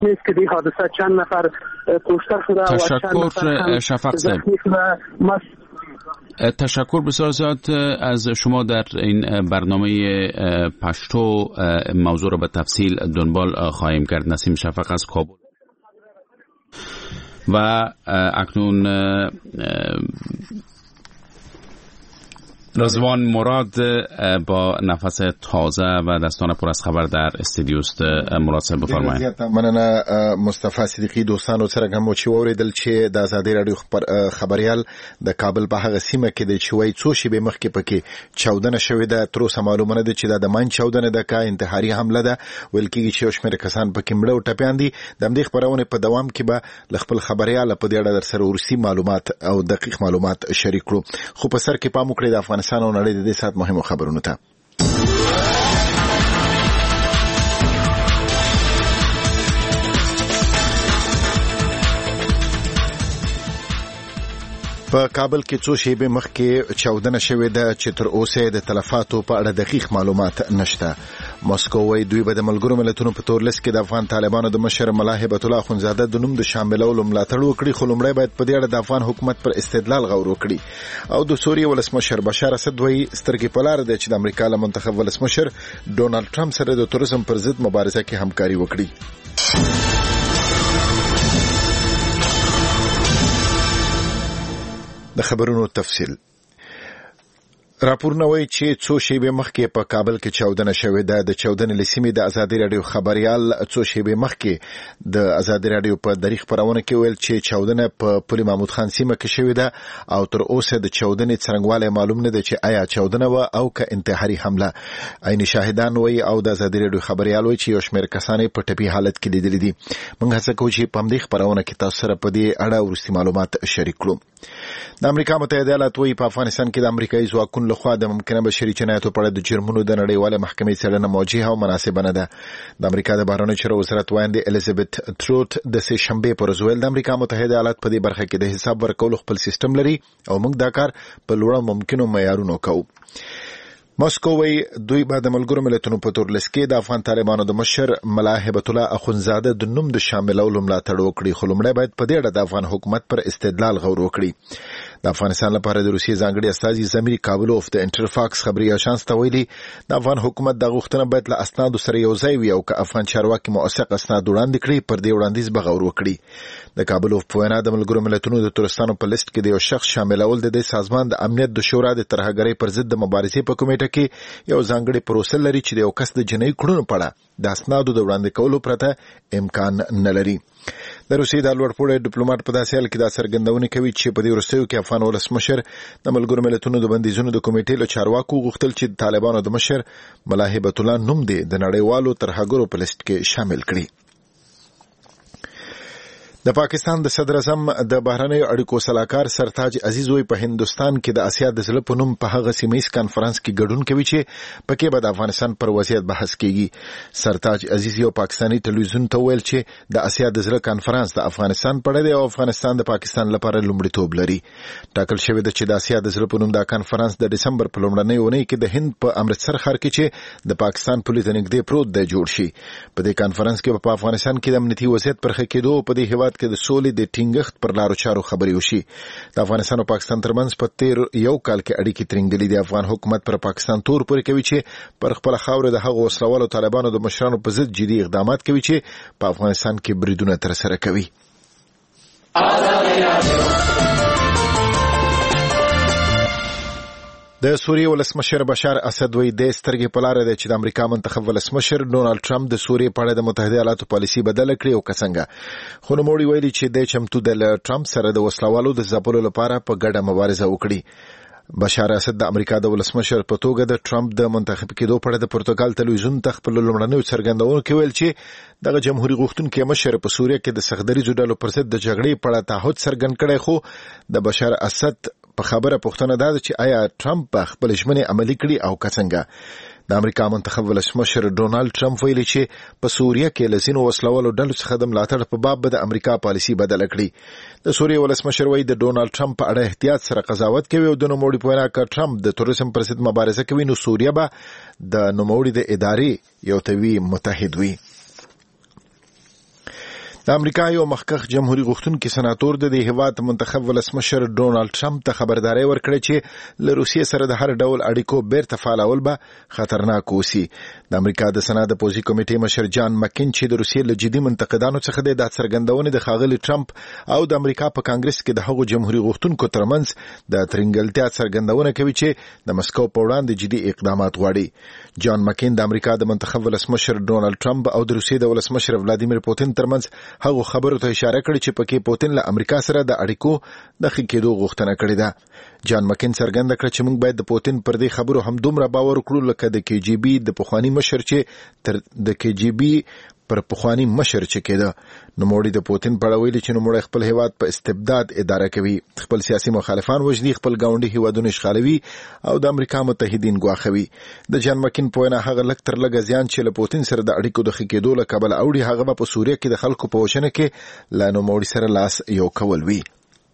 نیست که این حادثه چند نفر کشته شده و چند نفر شفق صاحب. تشکر بسیار زیاد از شما. در این برنامه پشتو موضوع را به تفصیل دنبال خواهیم کرد. نسیم شفق از کابل. و اکنون رضوان مراد با نفس تازه و دستان پر از خبر در استودیو است. مراد صاحب بفرمایید. مننه مصطفی صدیقی. دوستانو سره کوم چې اوریدل چې د آزادۍ رادیو خبريال د کابل په هغه سیمه کې د چوي څو شیبې مخکې پکې چاودنه شوې ده. تر اوسه معلومه نه ده چې دا د من چاودنه ده کا انتحاري حمله ده. ویل کېږي چې شمېر کسان پکې مړه او ټپيان دي. د همدې خبرونه په دوام کې به خپل خبريال په دې اړه در سره ورسي معلومات او دقیق معلومات شریک کړو. خو په سر کې پام وکړئ د افغانستان او نړۍ د دې سات مهمو خبرونو ته. په کابل کې څو شیبې مخکې چاودنه شوې ده چې تر اوسه د تلفاتو په اړه دقیق معلومات نشته. ماسکو وايي دوی به د ملګرو ملتونو په تور لیست کې د افغان طالبانو د مشر ملا هیبت الله اخونزاده د نوم د شاملولو ملاتړ وکړي. خو لومړی باید په دې اړه د افغان حکومت پر استدلال غور وکړي. او د سوریې ولسمشر بشار اسد وايي سترګې په لار ده چې د امریکا له منتخب ولسمشر ډونالد ټرمپ سره د تروریزم پر ضد مبارزه کې همکاري وکړي. د خبرونو تفصیل. راپورونه وایي چې څو شیبې مخکې په کابل کې چاودنه شوې ده. د چاودنې لسیمې د آزادۍ رادیو خبريال څو شیبې مخکې د آزادۍ رادیو په دریغ خبرونه کې ویل چې چاودنه په پل محمود خان سیمه کې شوې ده او تر اوسه د چاودنې څرنګوالی معلوم نه ده چې آیا چاودنه و او که انتحاري حمله. عیني شاهدان وایي او د آزادۍ رادیو خبريال وایي چې یو شمېر کسان په ټپي حالت کې لیدل دي. موږ هڅه کوو چې په همدې خبرونه کې تاسو سره په دې اړه ورستی معلومات شریک کړو. د امریکا متحده ایالات وایي په افغانستان کې د امریکایي ځواکونو لخوا د ممکنه بشري جنایاتو په اړه د جرمونو د نړیواله محکمې څېړنه موجهه او مناسبه نه ده. د امریکا د بهرنیو چارو وزارت وایي الیزابت تروت د سه شنبه پر ورځ ویل د امریکا متحده ایالات په دې برخه کې د حساب ورکولو خپل سیستم لري او موږ دا کار په لوړ ممکنو معیارونو کوو. ماسکو وی دوی به د ملګرو ملتونو په تور لیست کې د افغان طالبانو د مشر ملا هیبت الله اخونزاده د نوم د شاملولو ملاتړ وکړي. خو لومړی باید په دې اړه د افغان حکومت پر استدلال غور وکړي. د افغانستان لپاره د روسیې ځانګړي استازي زمیر کابلوف د انټرفاکس خبري اژانس ته ویلي د افغان حکومت د غوښتنه باید له اسنادو سره یوځای وي او که افغان چارواکي موثق اسناد وړاندې کړي پر دې وړاندیز به غور وکړي. د کابلوف په وینا د ملګرو ملتونو د تورستانو په لیست کې د یو شخص شاملول د دې سازمان د امنیت د شورا د ترهګرۍ پر ضد د مبارزې په کمیټه کې یو ځانګړي پروسه لري چې د یو کس د جنایي کړنو په اړه د اسنادو د وړاندې کولو پرته امکان نه لري. د روسیې د لوړپوړي ډیپلوماټ په داسې حال کې دا څرګندونه کوي چې په دې وروستیو کې افغان ولسمشر د ملګرو ملتونو د بندیزونو د کمیټې له چارواکو غوښتل چې طالبانو د مشر ملا هیبت الله نوم د نړیوالو ترهګرو په لیست کې شامل کړي. د پاکستان د صدر اعظم د بهرنیو اړیکو صلاحکار سرتاج عزیز وی په هندستان کې د اسیا د زړه په نوم په هغه سیمه‌ایز کانفرنس کې ګډون کوي چې پکې به د افغانستان پر وضعیت بحث کیږي. سرتاج عزیز یو پاکستانی ټلویزیون ته ویل چې د اسیا د زړه کانفرنس د افغانستان په اړه دی او افغانستان د پاکستان لپاره لومړیتوب لري. ټاکل شوی دی چې د اسیا د زړه په نوم د کانفرنس د دسمبر په لومړنۍ اونۍ کې د هند په امرتسر ښار کې چې د پاکستان پولیس نږدې پروت دی جوړ شي. په دې کانفرنس کې په افغانستان کې د امنیتي وضعیت پر ښه کېدو په دې هیواد کې د سولې د ټینګښت پر لارو چارو خبرې وشي. د افغانستان او پاکستان ترمنځ په تیر یو کال کې اړیکې ترنګلې دي. افغان حکومت پر پاکستان تور پورې کوي چې پر خپل خاور د هغو وسلوالو طالبانو د مشرانو په ضد جدي اقدامات کوي چې په افغانستان کې بریدونه ترسره کوي. د سوریې ولسمشر بشار اسد وی د سترګې په لار دی چې د امریکا منتخب ولسمشر ډونالد ټرمپ د سوریې په اړه د متحده ایالاتو پالیسي بدل کړي او څنګه. خو نوموړي ویلي چې د چمتو د ټرمپ سره د وسلوالو د ځپلو لپاره په ګډه مبارزه وکړي. بشار اسد د امریکا د ولسمشر په توګه د ټرمپ د منتخب کېدو په اړه د پرتګال ټلویزیون ته خپل لومړنیو څرګندونو کې ویل چې دغه جمهوریت غوښتونکي مشر په سوریه کې د سخدریزو ډلو پر ضد د جګړې په اړه تعهد څرګند کړی. خو د بشار اسد په خبره پوښتنه ده چې آیا ټرمپ خپل ژمنې عملي کړي او څنګه. د امریکا منتخب ولسمشر ډونالد ټرمپ ویلي چې په سوریه کې لسینو وسلوالو ډلو څخه د ملاتړ په باب د امریکا پالیسي بدل کړي. د سوریې ولسمشر وایي د ډونالد ټرمپ په اړه احتیاط سره قضاوت کوي او د نوموړي په وینا که ټرمپ د تروریزم پر ضد مبارزه کوي نو سوریه به د نوموړي د ادارې یو طویل متحد وي. د امریکا یو مخکښ جمهوریت غوښتونکي سناتور د هیواد منتخب ولسمشر ډونالد ټرمپ ته خبرداري ورکړه چې له روسیې سره د هر ډول اړیکو بیرته فعالول به خطرناک وسی. د امریکا د سنات پوزي کمیټې مشر جان مکین چې د روسیې له جدي منتقدانو څخه د څرګندونې د خاغلی ټرمپ او د امریکا په کانګرس کې د هغو جمهوریت غوښتونکو ترمنځ د ترنګلتیا څرګندونه کوي چې د مسکو په وړاندې جدي اقدامات غواړي. جان مکین د امریکا د منتخب ولسمشر ډونالد ټرمپ او د روسیې د ولسمشر ولادیمیر پوتین ترمنځ هغه خبرو ته اشاره کړې چې پکې پوتین له امریکا سره د اړیکو د ښه کېدو غوښتنه کړې ده. جان مکین څرګنده کړه چې موږ باید د پوتین پر دې خبرو هم دومره باور وکړو لکه د کې جی بي د پخوانی مشر چې تر د کې جی بي پر پخوانی مشر چې کېده. نوموړي د پوتین په اړه ویلي چې نوموړی خپل هیواد په استبداد اداره کوي، خپل سیاسي مخالفان وژني، خپل ګاونډي هیوادونه اشغالوي او د امریکا متحدین ګواښوي. د جان مکین په وینا هغه لږ تر لږه زیان چې له پوتین سره د اړیکو د ښه کېدو له کبله اوړي هغه په سوریه کې د خلکو په وژنه کې له نوموړي سره لاس یو کول وي.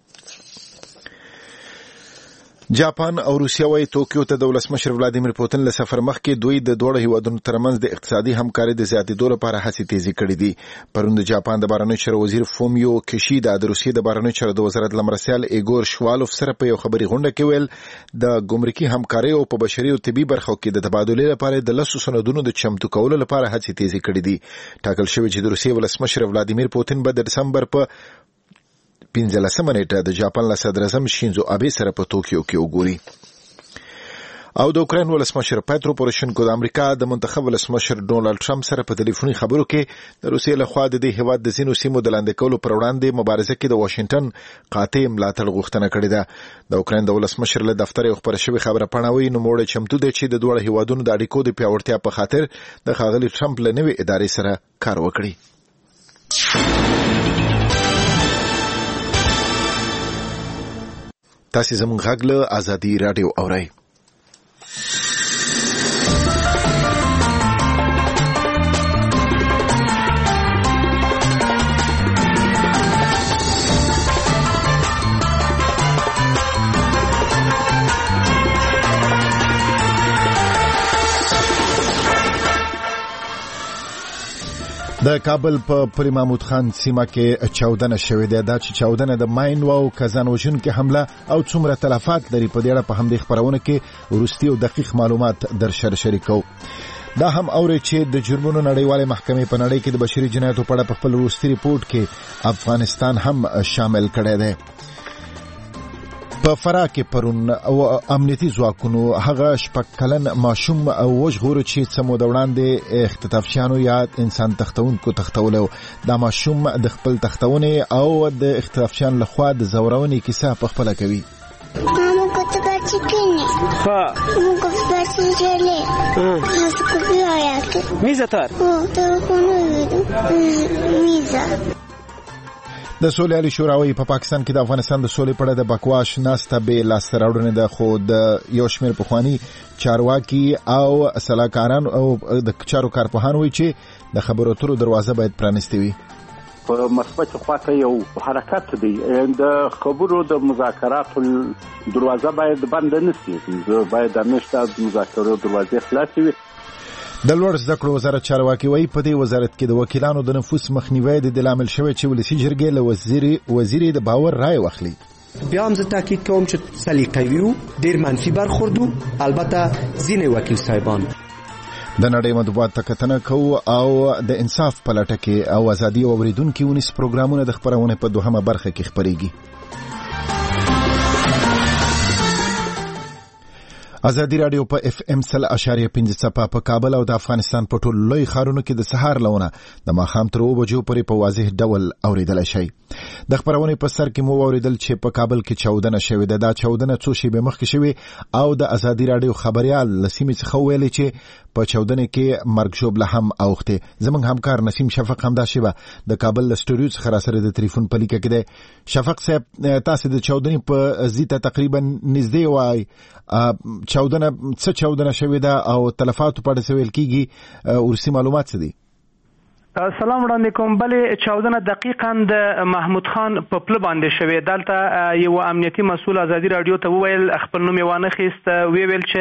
جاپان او روسیه وايي توکیو ته د ولسمشر ولادیمیر پوتین له سفر مخکې دوی د دوه هیوادونو ترمنځ د اقتصادي همکارۍ د زیاتېدو لپاره هڅې تیزې کړې دي. پرون د جاپان د بهرنیو چارو وزیر فومیو کیشیدا د روسیې د بهرنیو چارو د وزارت لمرسیال ایګور شوالوف سره په یو خبري غونډه کې ویل د ګمرکي همکارۍ او په بشري او طبي برخو کې د تبادلې لپاره د لاسو سندونو د چمتو کولو لپاره هڅې تیزې کړې دي. ټاکل شوی چې د روسیې ولسمشر ولادیمیر پوتین به د دسمبر په 15 نیټه د جاپان له صدر اعظم شینزو آبه سره په توکیو کې وګوري. او د اوکراین ولسمشر پیترو پوروشنکو د امریکا د منتخب ولسمشر ډونالد ټرمپ سره په ټلیفوني خبرو کې د روسیې له خوا د دې هیواد د ځینو سیمو د لاندې کولو پر وړاندې مبارزه کې د واشنگټن قاطع ملاتړ غوښتنه کړې ده. د اوکراین د ولسمشر له دفتر یو خبر شوی خبره پڼاوي نوموړی چمتو دی چې د دوه هیوادونو د اړیکو د پیاوړتیا په خاطر د ښاغلي ټرمپ له نوې ادارې سره کار وکړي. تاسو زموږ غږ له آزادي رادیو اورئ. د کابل په پل محمود خان سیمه کې چاودنه شوې ده. دا چې چاودنه د ماین او کزان وژونکې حمله او څومره تلفات لري په دې اړه په همدې خبرونه کې وروستي او دقیق معلومات در شریکو. دا هم اوري چې د جرمونو نړیوالې محکمې په نړۍ کې د بشري جنایاتو په اړه په خپل وروستي ریپورت کې افغانستان هم شامل کړی دی. په فراه کې پرون او امنیتي ځواکونو هغه شپږ کلن ماشوم او وژغورو چې څه موده وړاندې اختطافچیانو یا انسان تښتونکو تښتولو. دا ماشوم د خپل تښتونې او د اختطافچیانو لخوا د زورونې کیسه په خپله کوي. د سولې شوراوي په پاکستان کې د افغانستان د سولې په اړه د بکواش ناسته به لاسته راوړنې ده، خو د یو شمېر پخواني چارواکي او سلاکاران او د چارو کارپوهان وایي چې د خبرو اترو دروازه باید پرانیستې وي. په مثبت خواته یو حرکت دی، د خبرو د مذاکراتو دروازه باید بند نه شي، باید همیشه د مذاکراتو دروازه خلاصې وي. د لوړ زده کړو وزارت چارواکي وایي په دې وزارت کې د وکیلانو د نفوذ مخنیوی د لامل شوی چې ولسی جرګې له وزیر د باور رائے واخلي. بیا هم زه تاکید کوم چې سلیقوي او ډیر منفي برخوردو، البته ځینې وکیل صاحبان د نړۍ مطبوعات ته کتنه کوو او د انصاف په لټه کې او ازادي او اوریدونکو ونیس پروګرامونه د خبرونه په دوهمه برخه کې خبريږي. ازادي رادیو په اف ام 100.5 په کابل او د افغانستان په ټولو لوی ښارونو کې د سهار لونه د ماښام تر 2 بجو پورې په واضح ډول اوریدل شي. د خبرونه په سر کې مو اوریدل چې په کابل کې چاودنه شوې ده. دا چاودنه څو شیبې مخکې شوې او د ازادي رادیو خبريال لسیمې څخه ویلي چې په چاودنه کې مرګ ژوبله هم اوخته. زمونږ همکار نسیم شفق هم دا شیبه د کابل استودیو څخه را سره د ټلیفون په لیکه کې ده. شفق صاحب، تاسو د چاودنې په زیاته تقریبا نږدې وای چاودنه څه چاودنه شوې ده او تلفات په اړه سوال کیږي، ورسي معلومات څه دي؟ سلام وړاندې کوم. بلې چاودنه دقیقاً د محمود خان په پل باندې شوې. دلته یو امنیتي مسؤل ازادي رادیو ته وویل، خپل نوم یې وانه خیست، ویل چې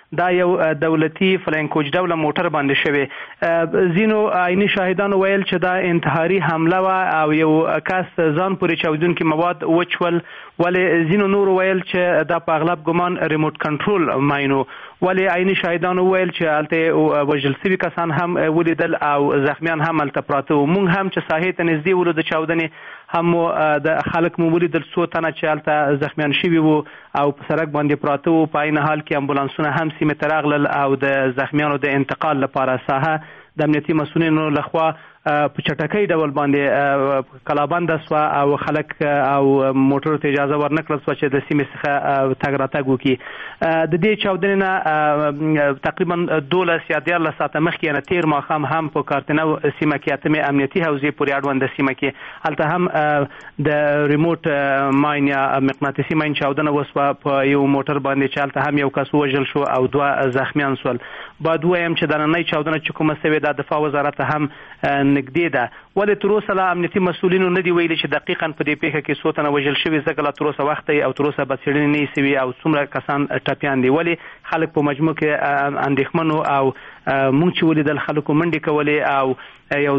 دا یو دولتي فلاین کوچ ډوله موټر باندې شوی. ځینو عیني شاهدانو ویل چې دا انتحاري حمله وه او یو کس ځان پورې چاودونکي مواد وچول، ولې ځینو نور ویل چې دا په اغلب ګمان ریموټ کنټرول ماینو، ولې عیني شاهدانو ویل چې هلته وژل سوي کسان هم ولیدل او زخمیان هم هلته پراته وو. موږ هم چې ساحې ته نږدې ولو د چاودنې هم د خلک مو ولیدل څو تنه چې هلته زخمیان شوي وو او په سړک باندې پراته وو. په عین حال کې امبولانسونه هم سیمې ته راغلل او د زخمیانو د انتقال لپاره ساحه د امنیتي مسؤلینو لخوا په چټکۍ ډول باندې کلابنده سوه او خلک او موټرو ته اجازه ورنکړل سوه چې د سیمې څخه تګ راتګ وکړي. د دې چاودنې نه تقریبا 12 یا 14 ساعته مخکې یعنې تېر ماښام هم په کارتنو سیمه کې اتمې امنیتي حوزې پورې اړونده سیمه کې هلته هم د ریموټ ماین یا مقناطیسي ماین چاودنه وسوه په یو موټر باندې چې هلته هم یو کس ووژل شو او 2 زخمیان سول. باید ووایم چې د نننۍ چاودنه چې کومه سوې ده دفاع وزارت هم نږدې ده، ولې تر اوسه لا امنیتي مسؤلینو نه دي ویلي چې دقیقا په دې پیښه کې څو تنه وژل شوي، ځکه لا تر اوسه وخت دی او تر اوسه به څېړنې نه سوي او څومره کسان ټپیان دي. ولې خلک په مجموع کې اندېښمن او موږ چې ولیدل خلکو منډې کولې او یو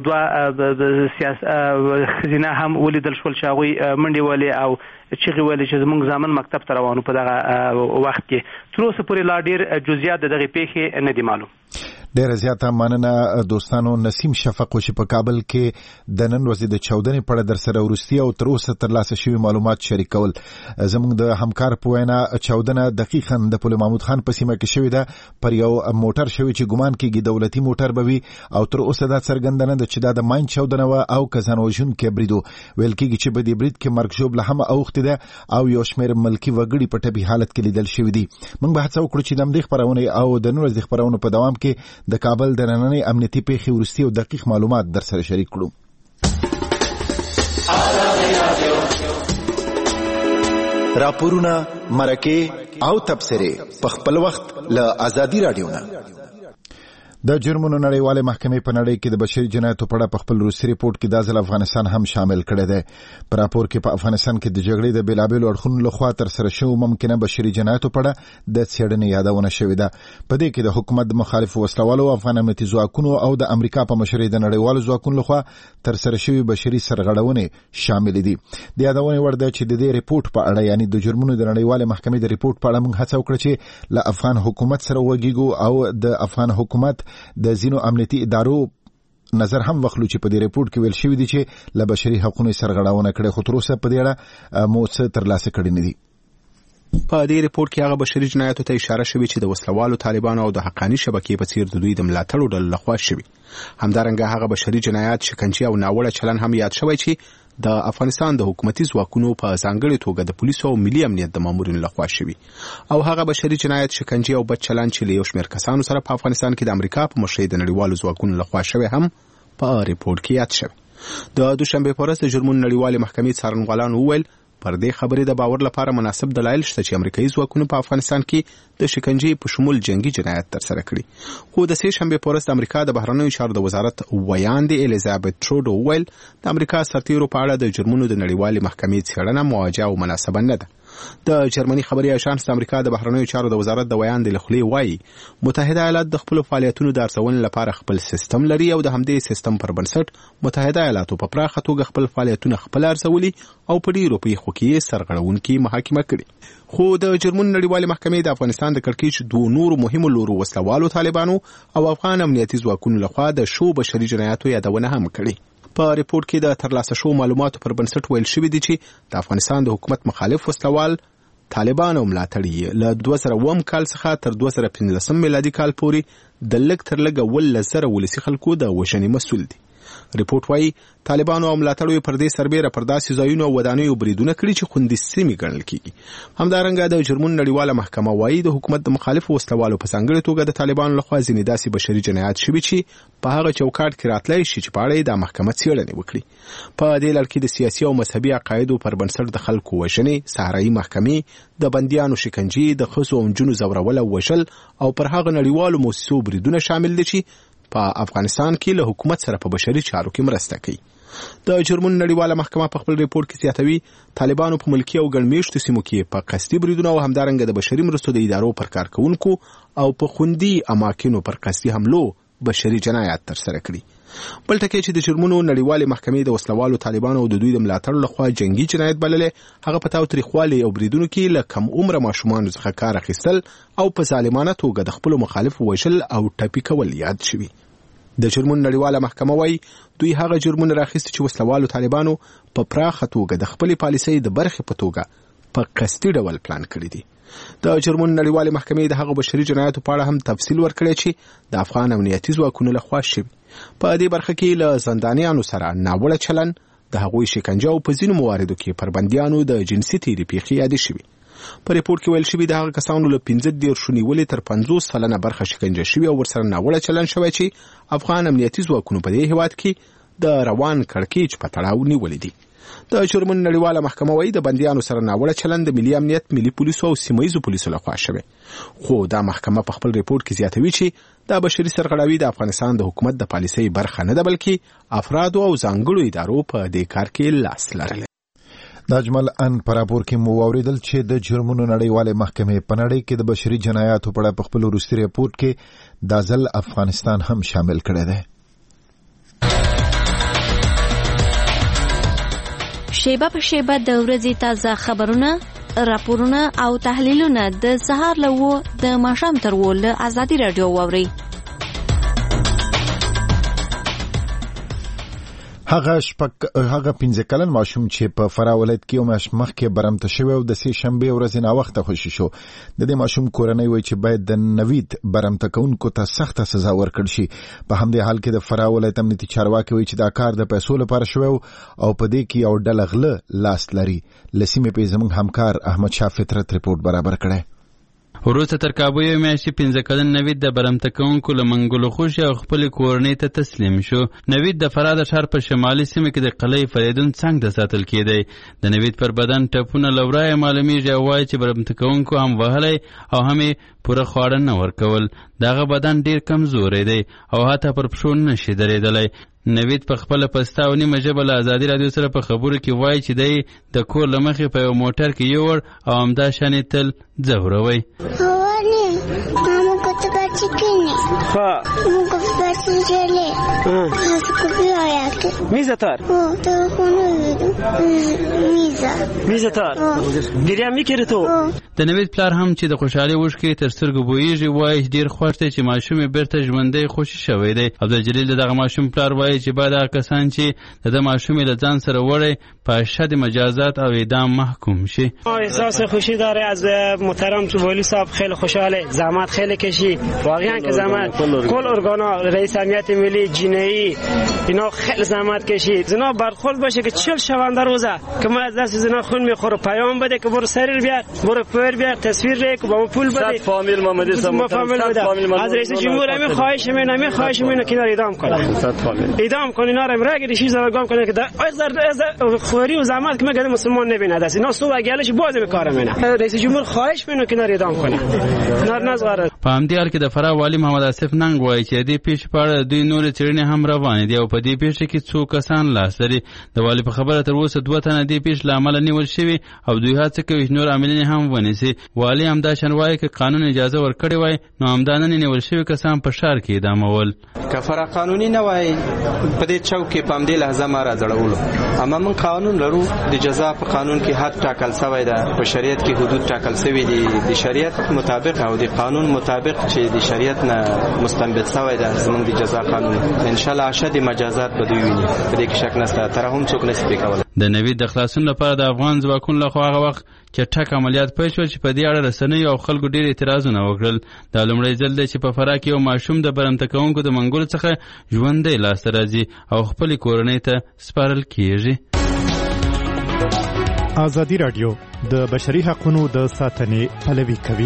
2 ښځینه هم ولیدل شول چې هغوی منډې ولې او چغې ویلې چې زموږ زامن مکتب ته روانو په دغه وخت کې. تر اوسه پورې لا ډېر جزئیات د دغې پیښې نه دي معلوم. ډیره زیاته مننه دوستانو. نسیم شفق چې په کابل کې د نن ورځې د چاودنې په اړه درسره وروستي او تر اوسه ترلاسه شوي معلومات شریکول. زموږ د همکار په وینا چاودنه دقیقاً د پل محمود خان په سیمه کې شوې ده، پر یو موټر شوی چې ګمان کېږي دولتي موټر به وي او تر اوسه دا څرګنده نه ده چې دا د ماین چاودنه وه او که ځان وژونکی برید و. ویل کېږي چې په دې برید کې مرګ ژوبله هم اوښتې ده او یو شمېر ملکي وګړي په ټپي حالت کې لیدل شوي دي. موږ به هڅه وکړو چې د همدې خپرونې او د نن ورځې خپرونو په دوام کې د کابل د نننۍ امنیتي پیښې وروستي او دقیق معلومات در سره شریک کړو. راپورونه، مرکې او تبصرې په خپل وخت له ازادي رادیو نه. د جرمونو نړیوالې محکمې په نړۍ کې د بشري جنایاتو په اړه په خپل روسي ریپورت کې دا ځل افغانستان هم شامل کړی دی. په راپور کې په افغانستان کې د جګړې د بېلابېلو اړخونو لخوا ترسره شوو ممکنه بشري جنایاتو په اړه د څېړنې یادونه شوې ده. په دې کې د حکومت د مخالفو وسلوالو افغان امنیتي ځواکونو او د امریکا په مشرۍ د نړیوالو ځواکونو لخوا ترسره شوي بشري سرغړونې شاملې دي. د یادونې وړ ده چې د دې ریپورت په اړه یعنی د جرمونو د نړیوالې محکمې د ریپورت په اړه موږ هڅه وکړه چې له افغان حکومت سره وغږیږو او د افغان حکومت د ځینو امنیتي ادارو نظر هم وخلو چې په دې ریپورت کې ویل شوي دي چې له بشري حقونو سرغړونه کړې، خو تر اوسه په دې اړه مو څه ترلاسه کړي نه دي. په دې ریپورت کې هغه بشري جنایاتو ته اشاره شوې چې د وسلوالو طالبانو او د حقاني شبکې په څیر د دوی د ملاتړو ډلو لخوا شوي. همدارنګه هغه بشري جنایات، شکنجې او ناوړه چلن هم یاد شوی چې د افغانستان د حکومتي ځواکونو په ځانګړې توګه د پولیسو او ملي امنیت د مامورینو لخوا شوي. او هغه بشري جنایات، شکنجې او بد چلن چې له یو شمېر کسانو سره په افغانستان کې د امریکا په مشرۍ د نړیوالو ځواکونو لخوا شوی هم په ریپورت کې یاد شوی. د دوشنبه په ورځ د جرمونو نړیوالې محکمې څارنوالان وویل پر دې خبرې د باور لپاره مناسب دلایل شته چې امریکایي ځواکونو په افغانستان کې د شکنجې په شمول جنگي جنایت ترسره کړي. خو د سې شنبې په ورځ د امریکا د بهرنیو چارو د وزارت ویاندې الیزابت ټروډو وویل د امریکا سرتیرو په اړه د جرمونو د نړیوالې محکمې څېړنه مواجه او مناسبه نه ده. د جرمني خبري اژانس د امریکا د بهرنیو چارو د وزارت د ویاندې له خولې وایي متحده ایالات د خپل فعالیتونو د ارزونې لپاره خپل سیستم لري او د همدې سیستم پر بنسټ متحده ایالاتو په پراخه توګه خپل فعالیتونه خپل ارزولي او په ډیرو پیښو کې سرغړونکي محاکمه کړي. خو د جرمني نړیوالې محکمې د افغانستان د کړکېچ دوه نورو مهمو لورو وسلوالو طالبانو او افغان امنیتي ځواکونو لخوا د شو بشري جنایاتو یادونه هم کړي. په ریپورت کې د ترلاسه شوو معلوماتو پر بنسټ ویل شوي دي چې د افغانستان د حکومت مخالف وسلوال طالبان او ملاتړي له 2000 کال څخه تر 2015 میلادي کال پورې د لږ تر لږه 1000 ولسي خلکو د وژنې مسؤل دي. ریپورت وايي طالبانو او ملاتړو پر دې سربېره پر داسې ځایونو او ودانیو بریدونه کړي چې خوندي سیمې ګڼل کېږي. همدارنګه د جرمني نړیواله محکمه وايي د حکومت د مخالفو وسلوالو په ځانګړې توګه د طالبانو لخوا ځینې داسې بشري جنایات شوي چې په هغه چوکاټ کې راتلی شي چې په اړه یې د محکمه څېړنې وکړي. په دې لړ کې د سیاسي او مذهبي عقایدو پر بنسټ د خلکو وژنې، صحرایي محکمې، د بندیانو شکنجې، د ښځو او نجونو ځورول او وژل او پر هغه نړیوالو موسسو بریدونه شامل دي چې په افغانستان کې له حکومت سره په بشري چارو کې مرسته کوي. د جرمن نړیواله محکمه په خپل ریپورت کې زیاتوي طالبانو په ملکی او ګڼمېشتو سیمو کې په قصدي بریدونو او همدارنګه د بشري مرستو د ادارو پر کارکونکو او په خوندي اماکنو پر قصدي حملو بشري جنایات ترسره کړي. بل ټکی چې د جرمنو نړیوالې محکمې د وسلوالو طالبانو او د دوی د ملاتړ لخوا جنگي جنایت بللې هغه په تاوتریخوالي او بریدونو کې له کم عمره ماشومانو څخه کار اخیستل او په ظالمانه توګه د خپل مخالف وژل او ټپي کول یاد شوي. د جرمن نړیواله محکمه وايي دوی هغه جرمونه راخیستي چې وسلوالو طالبانو په پراخه توګه د خپل پالیسۍ د برخې په توګه په قصدي ډول پلان کړی دي. د جرمن نړیوالې محکمې د هغه بشري جنایاتو په اړه هم تفصیل ورکړی چې د افغان امنیتي ځواکونو لخوا شوي. په دې برخه کې له زندانیانو سره ناوړه چلن، د هغوی شکنجه او په ځینو مواردو کې پر بندیانو د جنسي تیري پیښې یادې شوي. په ریپورت کې ویل شوي د هغه کسانو له 15 نیولې تر 50% برخه شکنجه شوي او ورسره ناوړه چلن شوی چې افغان امنیتي ځواکونو په دې هیواد کې د روان کړکېچ په تړاو نیولې دي. د جرمن نړیواله محکمه وايي د بندیانو سره ناوړه چلند د ملي امنیت، ملي پولیسو او سیمه‌ییزو پولیسو لخوا شوی. خو دا محکمه په خپل ریپورت کې زیاتوي چې دا بشري سرغړاوي د افغانستان د حکومت د پالیسۍ برخه نه ده بلکې افرادو او ځانګړو ادارو په دې کار کې لاس لرلی. د اجمل ان پر راپور کې مو اوریدل چې د جرمونو نړیوالې محکمې په نړۍ کې د بشري جنایاتو په اړه په خپل وروستي ریپورت کې د ځل افغانستان هم شامل کړی دی. شیبه په شیبه د ورځې تازه خبرونه، راپورونه او تحلیلونه د سهار له 9 د ماښام تر 10 له ازادي رادیو واورئ. هغه 15 کلن ماشوم چې په فراه ولایت کې یو میاشت مخکې برمته شوی او د سې شنبې ورځې ناوخته خوشي شو. د دې ماشوم کورنۍ وایي چې باید د نوید برمته کوونکو ته سخته سزا ورکړل شي. په همدې حال کې د فراه ولایت امنیتي چارواکي وایي چې دا کار د پیسو لپاره شوی او په دې کې یو ډله غله لاس لري. لسیمې په زموږ همکار احمد شاه فطرت ریپورت برابر کړی. وروسته تر کابو یو میاشتې 15 کلن نوید د برمته کوونکو له منګلو خوشي او خپل کورنۍ ته تسلیم شو. نوید د فراه د ښار په شمالي سیمه کې د قلعه فریدون څنګ ته ساتل کېدی. د نوید پر بدن ټپونه لورای معلومیږي او وايي چې برمته کوونکو هم وهلی او هم پوره خواړه نه ورکول. دغه بدن ډیر کمزوری دی او حتی پر پښو نشي درېدلی. نوید په خپل پستا او نیمه ژبه له ازادي رادیو سره په خبرو کې وایي چې دی د کور له مخې په یو موټر کې یوړ او همدا شانې تل ځوروي. میزتار ګریه میکړې ته. د نوید پلار هم چې د خوشحالي اوښکې تر سترګو بویږي وایي ډیر خوښ دی چې ماشوم یې بیرته ژوندی خوشي شوی دی. عبدالجلیل د دغه ماشوم پلار وایي چې باید هغه کسان چې د ماشوم له ځان سره وړی په اشد مجازات او اعدام محکوم شي. احساس خوشی داره از محترم والی صاحب، خیلی خوشحاله، زحمت خیلی کشید واقعا که زحمت کل ارگانا رئیس امنیت ملی جنایی اینا خیلی زحمت کشید. زنا برخورد باشه که 40 شونده روزه که ما از دست زنا خون میخوره پیام بده که برو سریر بیار، برو پیر بیار، تصویر ری که با ما پول بده. صد فامیل محمدی صاحب از رئیس جمهور همین خواهش منو کنار اعدام کنه. صد فامیل اعدام کنه اینا رو رگی دیشی زرگام کنه که از خوری و زحمت که مگه مسلمان نبینه دست اینا سو اگلش باز میکاره منه. رئیس جمهور خواهش منو کنار اعدام کنه. نظر په همدې حال کې د فراه والي محمد آصف ننګ وایي چې دې پیښې په اړه دوی نورې څېړنې هم روانې دي او په دې پیښه کې څو کسان لاس لري. د والي په خبره تر اوسه 2 تنه دې پیښې له امله نیول شوي او دوی هڅه کوي چې نور عاملین هم ونیسي. والي همدا شان وایي که قانون اجازه ورکړې وای نو همدا نن نیول شوي کسان په ښار کې اعدامول. که فرا قانوني نه وای په دې چوک کې په همدې لحظه ما راځړولو. اما من قانون لرو، د جزا په قانون کې حد ټاکل شوی ده، په شریعت کې حدود ټاکل شوی دي. د شریعت مطابق او د قانون مطابق چې د شریعت نه مستنبط شوی ده زموږ د جزا قانون ان شاء الله اشد مجازات به دوی ویني. په دې کې شک نشته. تر هم څوک نشي وکولای. د نوید د خلاصون لپاره د افغان ځواکونو لخوا هغه وخت چټک عملیات پیل شول چې په دې اړه رسنیو او خلکو ډېر اعتراضونه وکړل. دا لومړی ځل دی چې په فراه کې یو ماشوم د برمته کوونکو د منګولو څخه ژوندی لاسته راځي او خپلې کورنۍ ته سپارل کیږي. ازادي رادیو د بشري حقوقو د ساتنې پلوي کوي.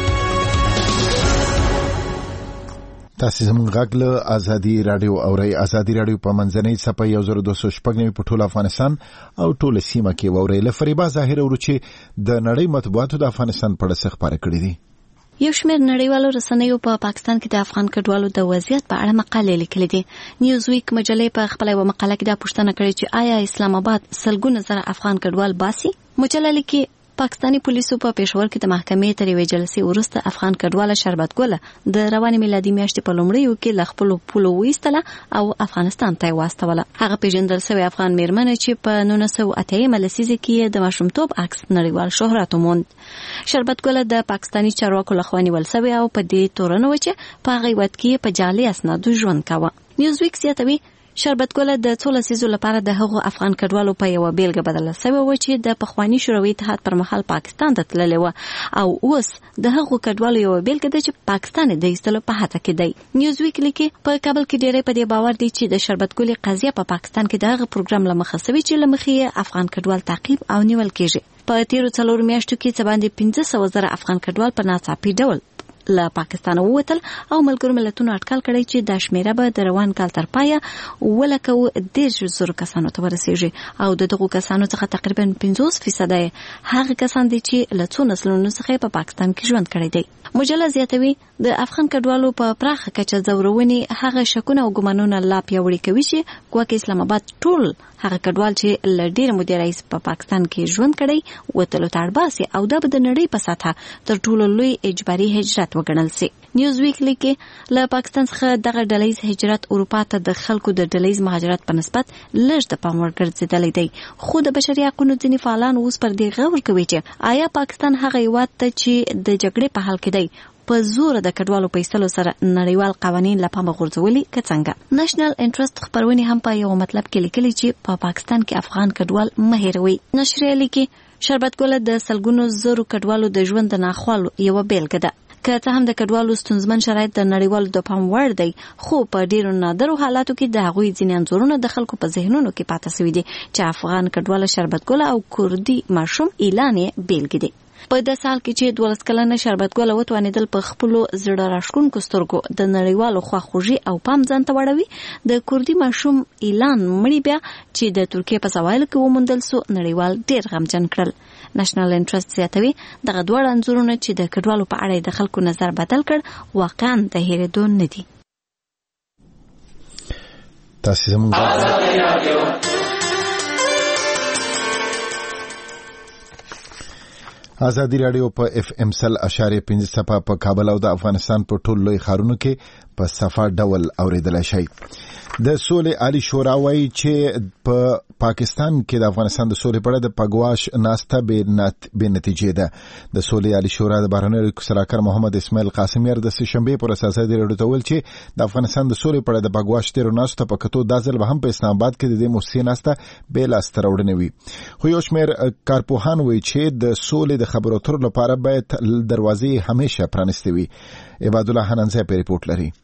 تاسو زموږ غږ له ازادي رادیو اورئ. ازادي رادیو په منځنۍ صفحه 1296 په ټول افغانستان او ټول سیمه کې اورئ. له فریبا ظاهر ورو چې د نړۍ مطبوعاتو د افغانستان په اړه خبرې کړې دي. یو شمېر نړیوالو رسنیو په پاکستان کې د افغان کډوالو د وضعیت په اړه مقالې لیکلې دي. نیوزویک مجلې په خپله یوه مقاله کې دا پوښتنه کړې چې آیا اسلام آباد سلګونه زره افغان کډوال باسي. مجله لیکي پاکستاني پولیسو په پېښور کې د محکمې تر یوې جلسې وروسته افغان کډواله شربت ګله د روانې میلادي میاشتې په لومړیو کې له خپلو پولو وایستله او افغانستان ته یې واستوله. هغه پیژندل سوې افغان میرمنه چې په 1980 لسیزه کې د ماشومتوب عکس نړیوال شهرت وموند. شربت ګله د پاکستاني چارواکو لخوا نیول سوې او په دې تورن و چې په هغه هېواد کې په جعلي اسنادو ژوند کاوه. نیوزویک زیاتوي شربت ګله د څو لسیزو لپاره د هغو افغان کډوالو په یوه بیلګه بدله سوې وه چې د پخواني شوروي اتحاد پر مهال پاکستان ته تللې وه او اوس د هغو کډوالو یوه بیلګه ده چې پاکستان یې د ایستلو په هڅه کې دی. نیوزویک لیکي په کابل کې ډېری په دې باور دي چې د شربت ګلې قضیه په پاکستان کې د هغه پروګرام له مخه سوي چې له مخې یې افغان کډوال تعقیب او نیول کېږي. په تیرو 4 میاشتو کې څه باندې 500 زره افغان کډوال په ناڅاپي ډول له پاکستان ووتل او ملګرو ملتونو اټکل کړی چې دا شمیره به د روان کال تر پایه 10,000 کسانو ته ورسیږي او د دغو کسانو څخه تقریبا 50% هغه کسان دي چې له څو نسلونو څخه په پاکستان کې ژوند کړی دی. مجله زیاتوي د افغان کډوالو په پراخه کچه ځورونې هغه شکونه او ګمانونه لا پیاوړي کوي چې ګواکې اسلام آباد ټول هغه کډوال چې له ډېره مودې راهیسې په پاکستان کې ژوند کړی وتلو ته اړ باسي او دا به د نړۍ په سطحه تر ټولو لوی اجباري هجرت وګڼل سي. نیوزویک لیکي له پاکستان څخه دغه ډلیز هجرت اروپا ته د خلکو د ډلیز مهاجرت په نسبت لږ د پام وړ ګرځېدلی دی. خو د بشري حقونو ځینې فعالان اوس پر دې غور کوي چې آیا پاکستان هغه هېواد ته چې د جګړې په حال کې دی په زور د کډوالو په ایستلو سره نړیوال قوانین له پامه غورځولي که څنګه. نېشنل انټرست خپرونې هم په یو مطلب کې لیکلي چې په پاکستان کې افغان کډوال مه هېروئ. نشریه لیکي شربت ګله د سلګونو زرو کډوالو د ژوند د ناخوالو یوه بیلګه ده. که څه هم د کډوالو ستونزمن شرایط د نړیوالو د پام وړ دی خو په ډیرو نادرو حالاتو کې د هغوی ځینې انځورونه د خلکو په ذهنونو کې پاتې سوي دي چې افغان کډواله شربت ګله او کوردي ماشوم اعلان یې بیلګې دي. په داسې حال کې چې 12 کلنه شربت ګله وتوانېدل په خپلو زړه راښکونکو سترګو د نړیوالو خواخوږي او پام ځان ته واړوي، د کوردي ماشوم اعلان مړی بیا چې د ترکیې په سوایلو کې وموندل سو نړیوال ډېر غمجن کړل. نېشنل انټرست زیاتوي دغه دواړه انځورونه چې د کډوالو په اړه د خلکو نظر بدل کړ واقعا د هېرېدو نه دي. تاسو زموږ آزادی رادیو په FM 100.5 صفه په کابل او د افغانستان په ټولو لوی ښارونو کې په صفه ډول اوریدلای شي. د سولې عالی شورا وايي چې په پاکستان کې د افغانستان د سولې په اړه د پګواش ناسته به نتیجې ده. د سولې عالی شورا د بهرنیو اړیکو سلاکار محمد اسماعیل قاسمیار د سهشنبه پر اساس د رادیو ته ویل چې د افغانستان د سولې په اړه د پګواش تیر ناسته په کتو د ځل به هم په اسلام آباد کې د دې موسسې ناسته به لاس تر وړنه وي. خو یو شمېر کارپوهان وایي چې د سولې د خبرو اترو لپاره باید دروازې همیشه پرانستې وي. عباد الله حنانزی په ریپورت لري.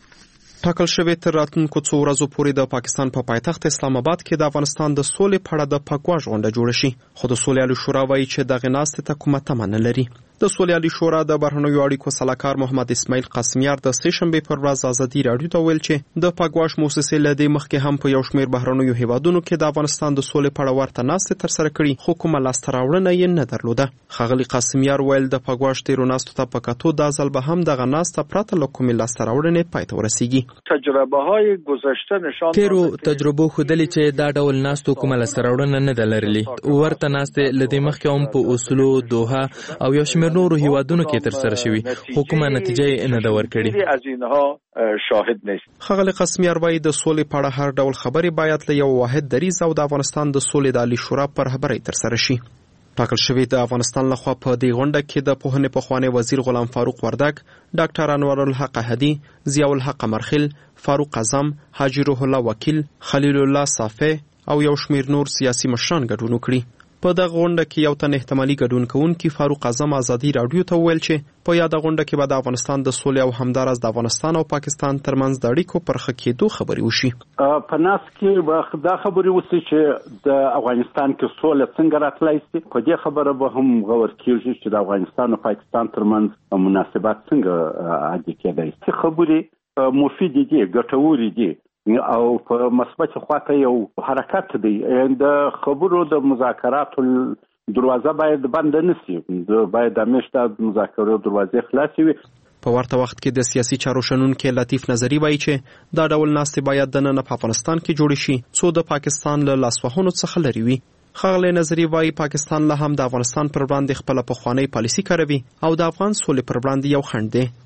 ټاکل شوی تر راتلونکو څو ورځو پورې د پاکستان په پایتخت اسلام آباد کې د افغانستان د سولې په اړه د پګواش غونډه جوړه شي، خو د سولې عالی شورا وایي چې دغه ناستې ته کومه تمه نه لري. د سولې عالی شورا د بهرنیو اړیکو سلاکار محمد اسماعیل قاسمیار د سهشنبه پر ورځ آزادي رادیو ته ویل چې د پګواش موسسې له دې مخکې هم په یو شمېر بهرنیو هیوادونو کې د افغانستان د سولې په اړه ورته ناستې ترسره کړي، خو کومه لاسته راوړنه یې نه درلوده. ښاغلي قاسمیار ویل د پګواش تیرو ناستو ته په کتو دا ځل به هم دغه ناسته پرته له کومې لاسته راوړنې پای ته ورسیږي. تجربه‌های گذشته نشان تیرو تجربو ښودلي چې دا ډول ناستو کومه لاسته راوړنه نه ده لرلې. ورته ناستې له دې مخکې هم په اوسلو، دوحه او یو شمېر نورو هیوادونو کې تر سره شوی، خو کومه نتیجه نه ده ورکړې. از اینها شاهد نیست. ښاغلي قاسمیار وایي د سولې په اړه هر ډول خبرې باید له یو واحد دریځ او د افغانستان د سولې د عالی شورا پر رهبرۍ تر سره شي. ټاکل شوی د افغانستان لخوا په دې غونډه کې د پوهنې پخوانی وزیر غلام فاروق وردګ، ډاکټر انور الحق هدی، ضیاء الحق مرخل، فاروق اعظم، حاجی روح الله وکیل، خلیل الله صافی او یو شمېر نور سیاسي مشران ګډون وکړي. په دغه غونډه کې یو تن احتمالي ګډون کوونکی فاروق اعظم آزادي رادیو ته ویل چې په یاده غونډه کې به د افغانستان د سولې او همداراز د افغانستان او پاکستان ترمنځ د اړیکو پر ښه کېدو خبرې وشي. په ناس کې دا خبرې وشي چې د افغانستان کې سوله څنګه راتلای شي. په دې خبره به هم غور کېږي چې د افغانستان او پاکستان ترمنځ مناسبات څنګه عادي کېدای شي. خبرې مفید دي، ګټورې دي او په مثبت خواته یو حرکت دی. د خبرو د مذاکراتو دروازه باید بند نشي، باید همیشه د مذاکرو دروازې خلاصې وي. په ورته وخت کې د سیاسي چارو شنونکي لطیف نظری وایي چې دا ډول ناستې باید دننه په افغانستان کې جوړې شي څو د پاکستان له لاسوهنو څخه لرې وي. ښاغلی نظری وایي پاکستان له هم د افغانستان پر وړاندې خپله پخوانۍ پالیسي کاروي او د افغان سولې پر وړاندې یو خنډ دی.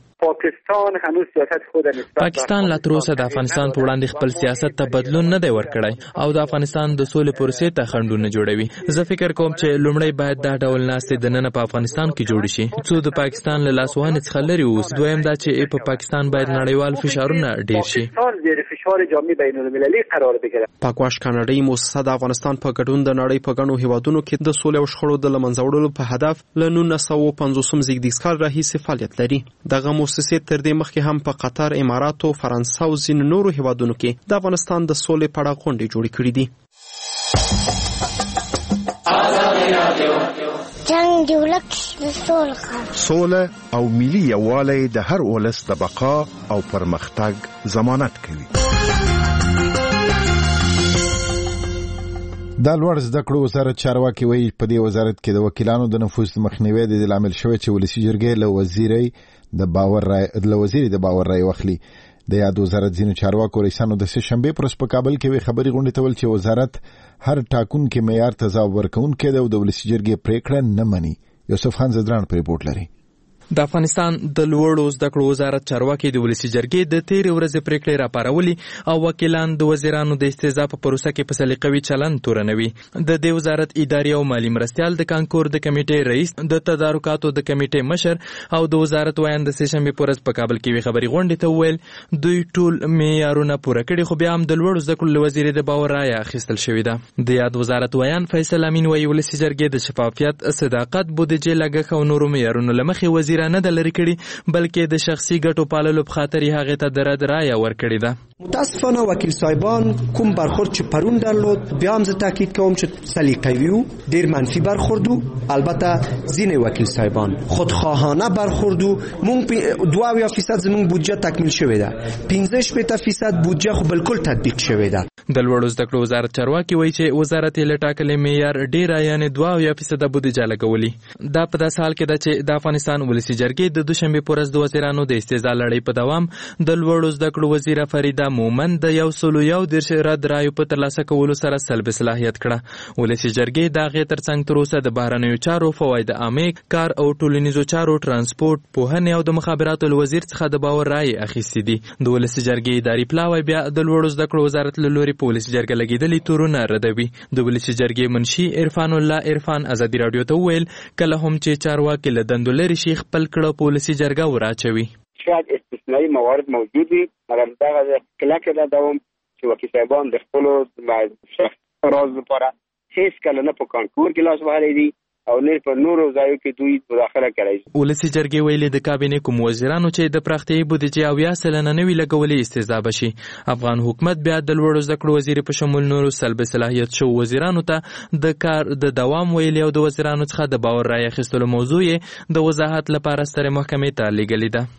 پاکستان لا تر اوسه د افغانستان په وړاندې خپل سیاست ته بدلون نه دی ورکړی او د افغانستان د سولې پروسې ته خنډونه جوړوي. زه فکر کوم چې لومړی باید دا ډول ناستې دننه په افغانستان کې جوړې شي څو د پاکستان له لاسوهنې څخه لرې اوسي. دویم دا چې په پاکستان باید نړیوال فشارونه ډېر شي. پاکواش کاناډایي موسسه د افغانستان په ګډون د نړۍ په ګڼو هیوادونو کې د سولې او شخړو د له منځه وړلو په هدف له 1950 زیږدیز کال راهیسې فعالیت لري. دغه موسسې تر دې مخکې هم په قطر، اماراتو، فرانسه او ځینو نورو هیوادونو کې د افغانستان د سولې په اړه غونډې جوړې کړې دي. جنگ د ولس سوله او ملي یووالی د هر ولس د بقا او پرمختګ ضمانت کوي. د لوړ زده کړو وزارت چارواکي وایي په دې وزارت کې د وکیلانو د نفوذ مخنیوي د لامل شوی چې ولسی جرګې له وزیر د باور رای واخلي. د یاد وزارت ځینو چارواکو رئیسانو د سه شنبه پر په کابل کې خبري غونډه تول چې وزارت هر ټاکونکي معیار تضاد ورکونکي د ولسی جرګې پریکړه نه مني. یوسف خان زدران پر ریپورت لري. د افغانستان د لوړو زده کړو وزارت چارواکي د ولسی جرګې د تیرې ورځې پریکړې راپارولي او وکیلان د وزیرانو د استهزاء په پروسه کې په سلیقوي چلند تورنوي. د دې وزارت اداري او مالی مرستيال د کانکور د کمیټې رئیس، د تدارکاتو د کمیټې مشر او د وزارت وایند د سشنبه پورز په کابل کې خبري غونډه ته ویل دوی ټول معیارونه پوره کړي خو بیا هم د لوړو زده کړو وزیر د باور رای اخیستل شوی ده. د یاد وزارت وایند فیصل امین وایي ولسی جرګې د شفافیت، صداقت، بودیجې لګښت او نورو معیارونو لمخې وزیر نه د لري کړي بلکې د شخصي ګټو پاللو په خاطر هغه ته د رد رایه ورکړې ده. متاسفانه وکیل صاحبان کوم برخورد چې پرون درلود بیا هم زه تاکید کوم چې سلیقوي و، ډیر منفي برخورد و. البته ځینې وکیل صاحبان خودخواهانه برخورد و. مونږ 2% زموږ بودجه تکمیل شوې ده، 15% بودجه خو بالکل تطبیق شوې ده. د لوړو زده کړو وزارت چارواکي وایي چې وزارت یې له ټاکلي معیار ډېره یعنې 2% بودیجه لګولي. دا په داسې حال کې ده چې د افغانستان ولسي جرګې د دوشنبې په ورځ د وزیرانو د استهزاء لړۍ په دوام د لوړو زده کړو وزیره فریده مومن د 111 رد رایو په ترلاسه کولو سره سلب صلاحیت کړه. ولسي جرګې د هغې ترڅنګ تر اوسه د بهرنیو چارو، فواید عامې، کار او ټولنیزو چارو، ترانسپورت، پوهنې او د مخابراتو له وزیر څخه د باور رایې اخیستې دي. د ولسي جرګې اداري پلاوی بیا د لوړو زده کړو وزارت له لوري په ولسي جرګه لګېدلي تورونه ردوي. د ولسي جرګې منشي عرفان الله عرفان ازادي راډیو ته وویل کله هم چې چارواکي له دندو لرې شي خپل کړه په ولسي جرګه وراچوي. شاید استثنایی موارد موجود وي مګر دغه کلکه ده دوم چې وکیل صاحبان د خپلو شخصي راز لپاره هیڅ کله نه په کانکور کې لاس وهلی دي او نه په نورو ځایو کې دوی مداخله کړې. ولسي جرګې ویلي د کابینې کوم وزیرانو چې د پراختیایي بودیجې 80% نه وي لګولې استهزاء بشي. افغان حکومت بیا د لوړو زده کړو وزیر په شمول نورو سلب صلاحیت شو وزیرانو ته د کار د دوام ویلي او د وزیرانو څخه د باور رای اخیستلو موضوع یې د وضاحت لپاره سترې محکمې ته لیږلې ده.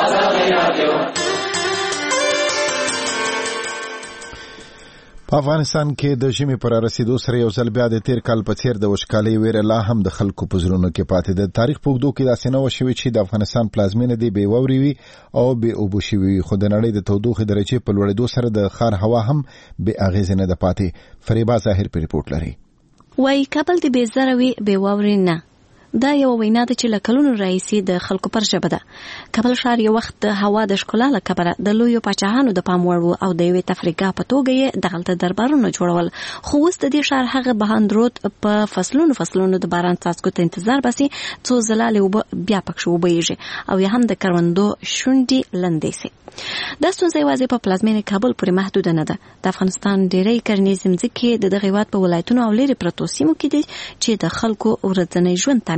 په افغانستان کې د ژمي پر رسیدو سره یو ځل بیا د تیر کال په څیر د وچکالۍ ویره لا هم د خلکو په زړونو کې پاتې ده. تاریخ په اوږدو کې داسې نه وشوي چې د افغانستان پلازمینه دی بې واورې وي او بې اوبو شوي وي، خو د نړۍ د تودوخې درجې په لوړېدو سره د ښار هوا هم بې اغېزې نه ده پاتې. فریبا ظاهر په ریپورټ لري. وایي کابل د بې زره وي بې واورې نه. دا یو وینا ده چې له کلونو راهیسې د خلکو پر ژبه ده. کابل ښار یو وخت د هوا د ښکلا له کبله د لویو پاچاهانو د پام وړ و او د یوې تفریحګاه په توګه یې دغلته دربارونه جوړول. خو اوس د دې ښار هغه بهاندرود په فصلونو د باران څاڅکو ته انتظار باسي څو ځلالې اوبه بیا پکښې وبهیږي او یا هم د کروندو شونډې لندې سي. دا ستونزه یوازې په پلازمینې کابل پورې محدوده نه ده. د افغانستان ډېری کرنیزې مځکې د دغه هېواد په ولایتونو او لرې پرتو سیمو کې دي چې د خلکو ورځنی ژوند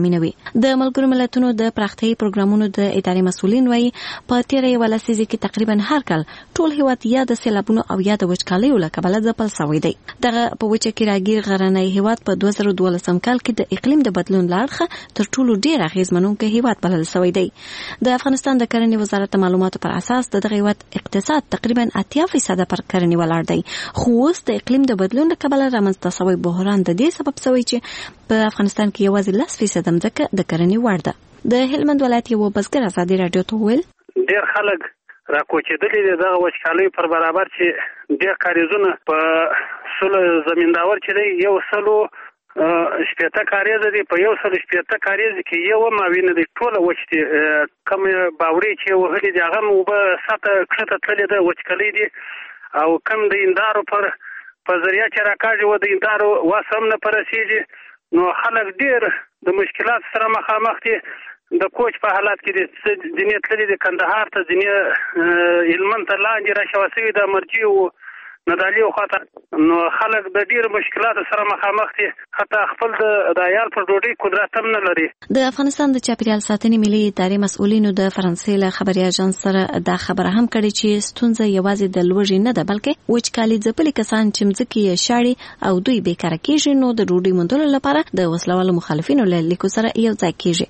تامینوي. د ملګرو ملتونو د پراختیایي پروګرامونو د ادارې مسؤلین وایي په تیره یوه لسیزه کې تقریبا هر کال ټول هیواد یا د سیلابونو او یا د وچکالیو له کبله ځپل شوی دی. دغه په وچه کې راګیر غرنی هیواد په 2012 کال کې د اقلیم د بدلون له اړخه تر ټولو ډیر اغیزمنونکی هیواد بلل شوی دی. د افغانستان د کرنې وزارت معلوماتو پر اساس دغه هیواد اقتصاد تقریبا 80% پر کرنې ولاړ دی. خو اوس د اقلیم د بدلون له کبله رامنځته شوی بحران د دې سبب شوی چې په افغانستان کې یوازې 10% ځمکه د کرنې وړ ده. د هلمند ولایت یو بزګر ازادي رادیو ته وویل ډېر خلک راکوچېدلي دي دغه وچکالۍ پر برابر چې ډېر کاریزونه په سلو زمینداور چې دی 160 کاریزه دي په 160 کاریزه کې یو ماوینه دي ټوله وچ دي کوم باوري چې وهلي دي هغه مو به ساته کړه تللي ده وچکالۍ دي او کم د اندارو پر ذریعہ چې راکاږي و د اندارو واسم نه پرسیږي نو خلک ډېر د مشکلات سره مخامخ دي. د کوچ په حالات کې د ځینې تللي د کندهار ته ځینې هلمند ته لاندې راشوه شوي د مرجي او ندالي خواته نو خلک د ډېر مشکلاتو سره مخامخ دي حتی خپل د عیال پر ډوډۍ قدرت هم نه لري. د افغانستان د چاپیریال ساتنې ملي ادارې مسؤلینو د فرانسې له خبري اژانس سره دا خبره هم کړې چې ستونزه یوازې د لوږې نه ده بلکې وچکالي ځپلي کسان چې مځکې یې شاړي او دوی بیکاره کېږي نو د ډوډۍ موندلو لپاره د وسلوالو مخالفینو له لیکو سره یو ځای کېږي.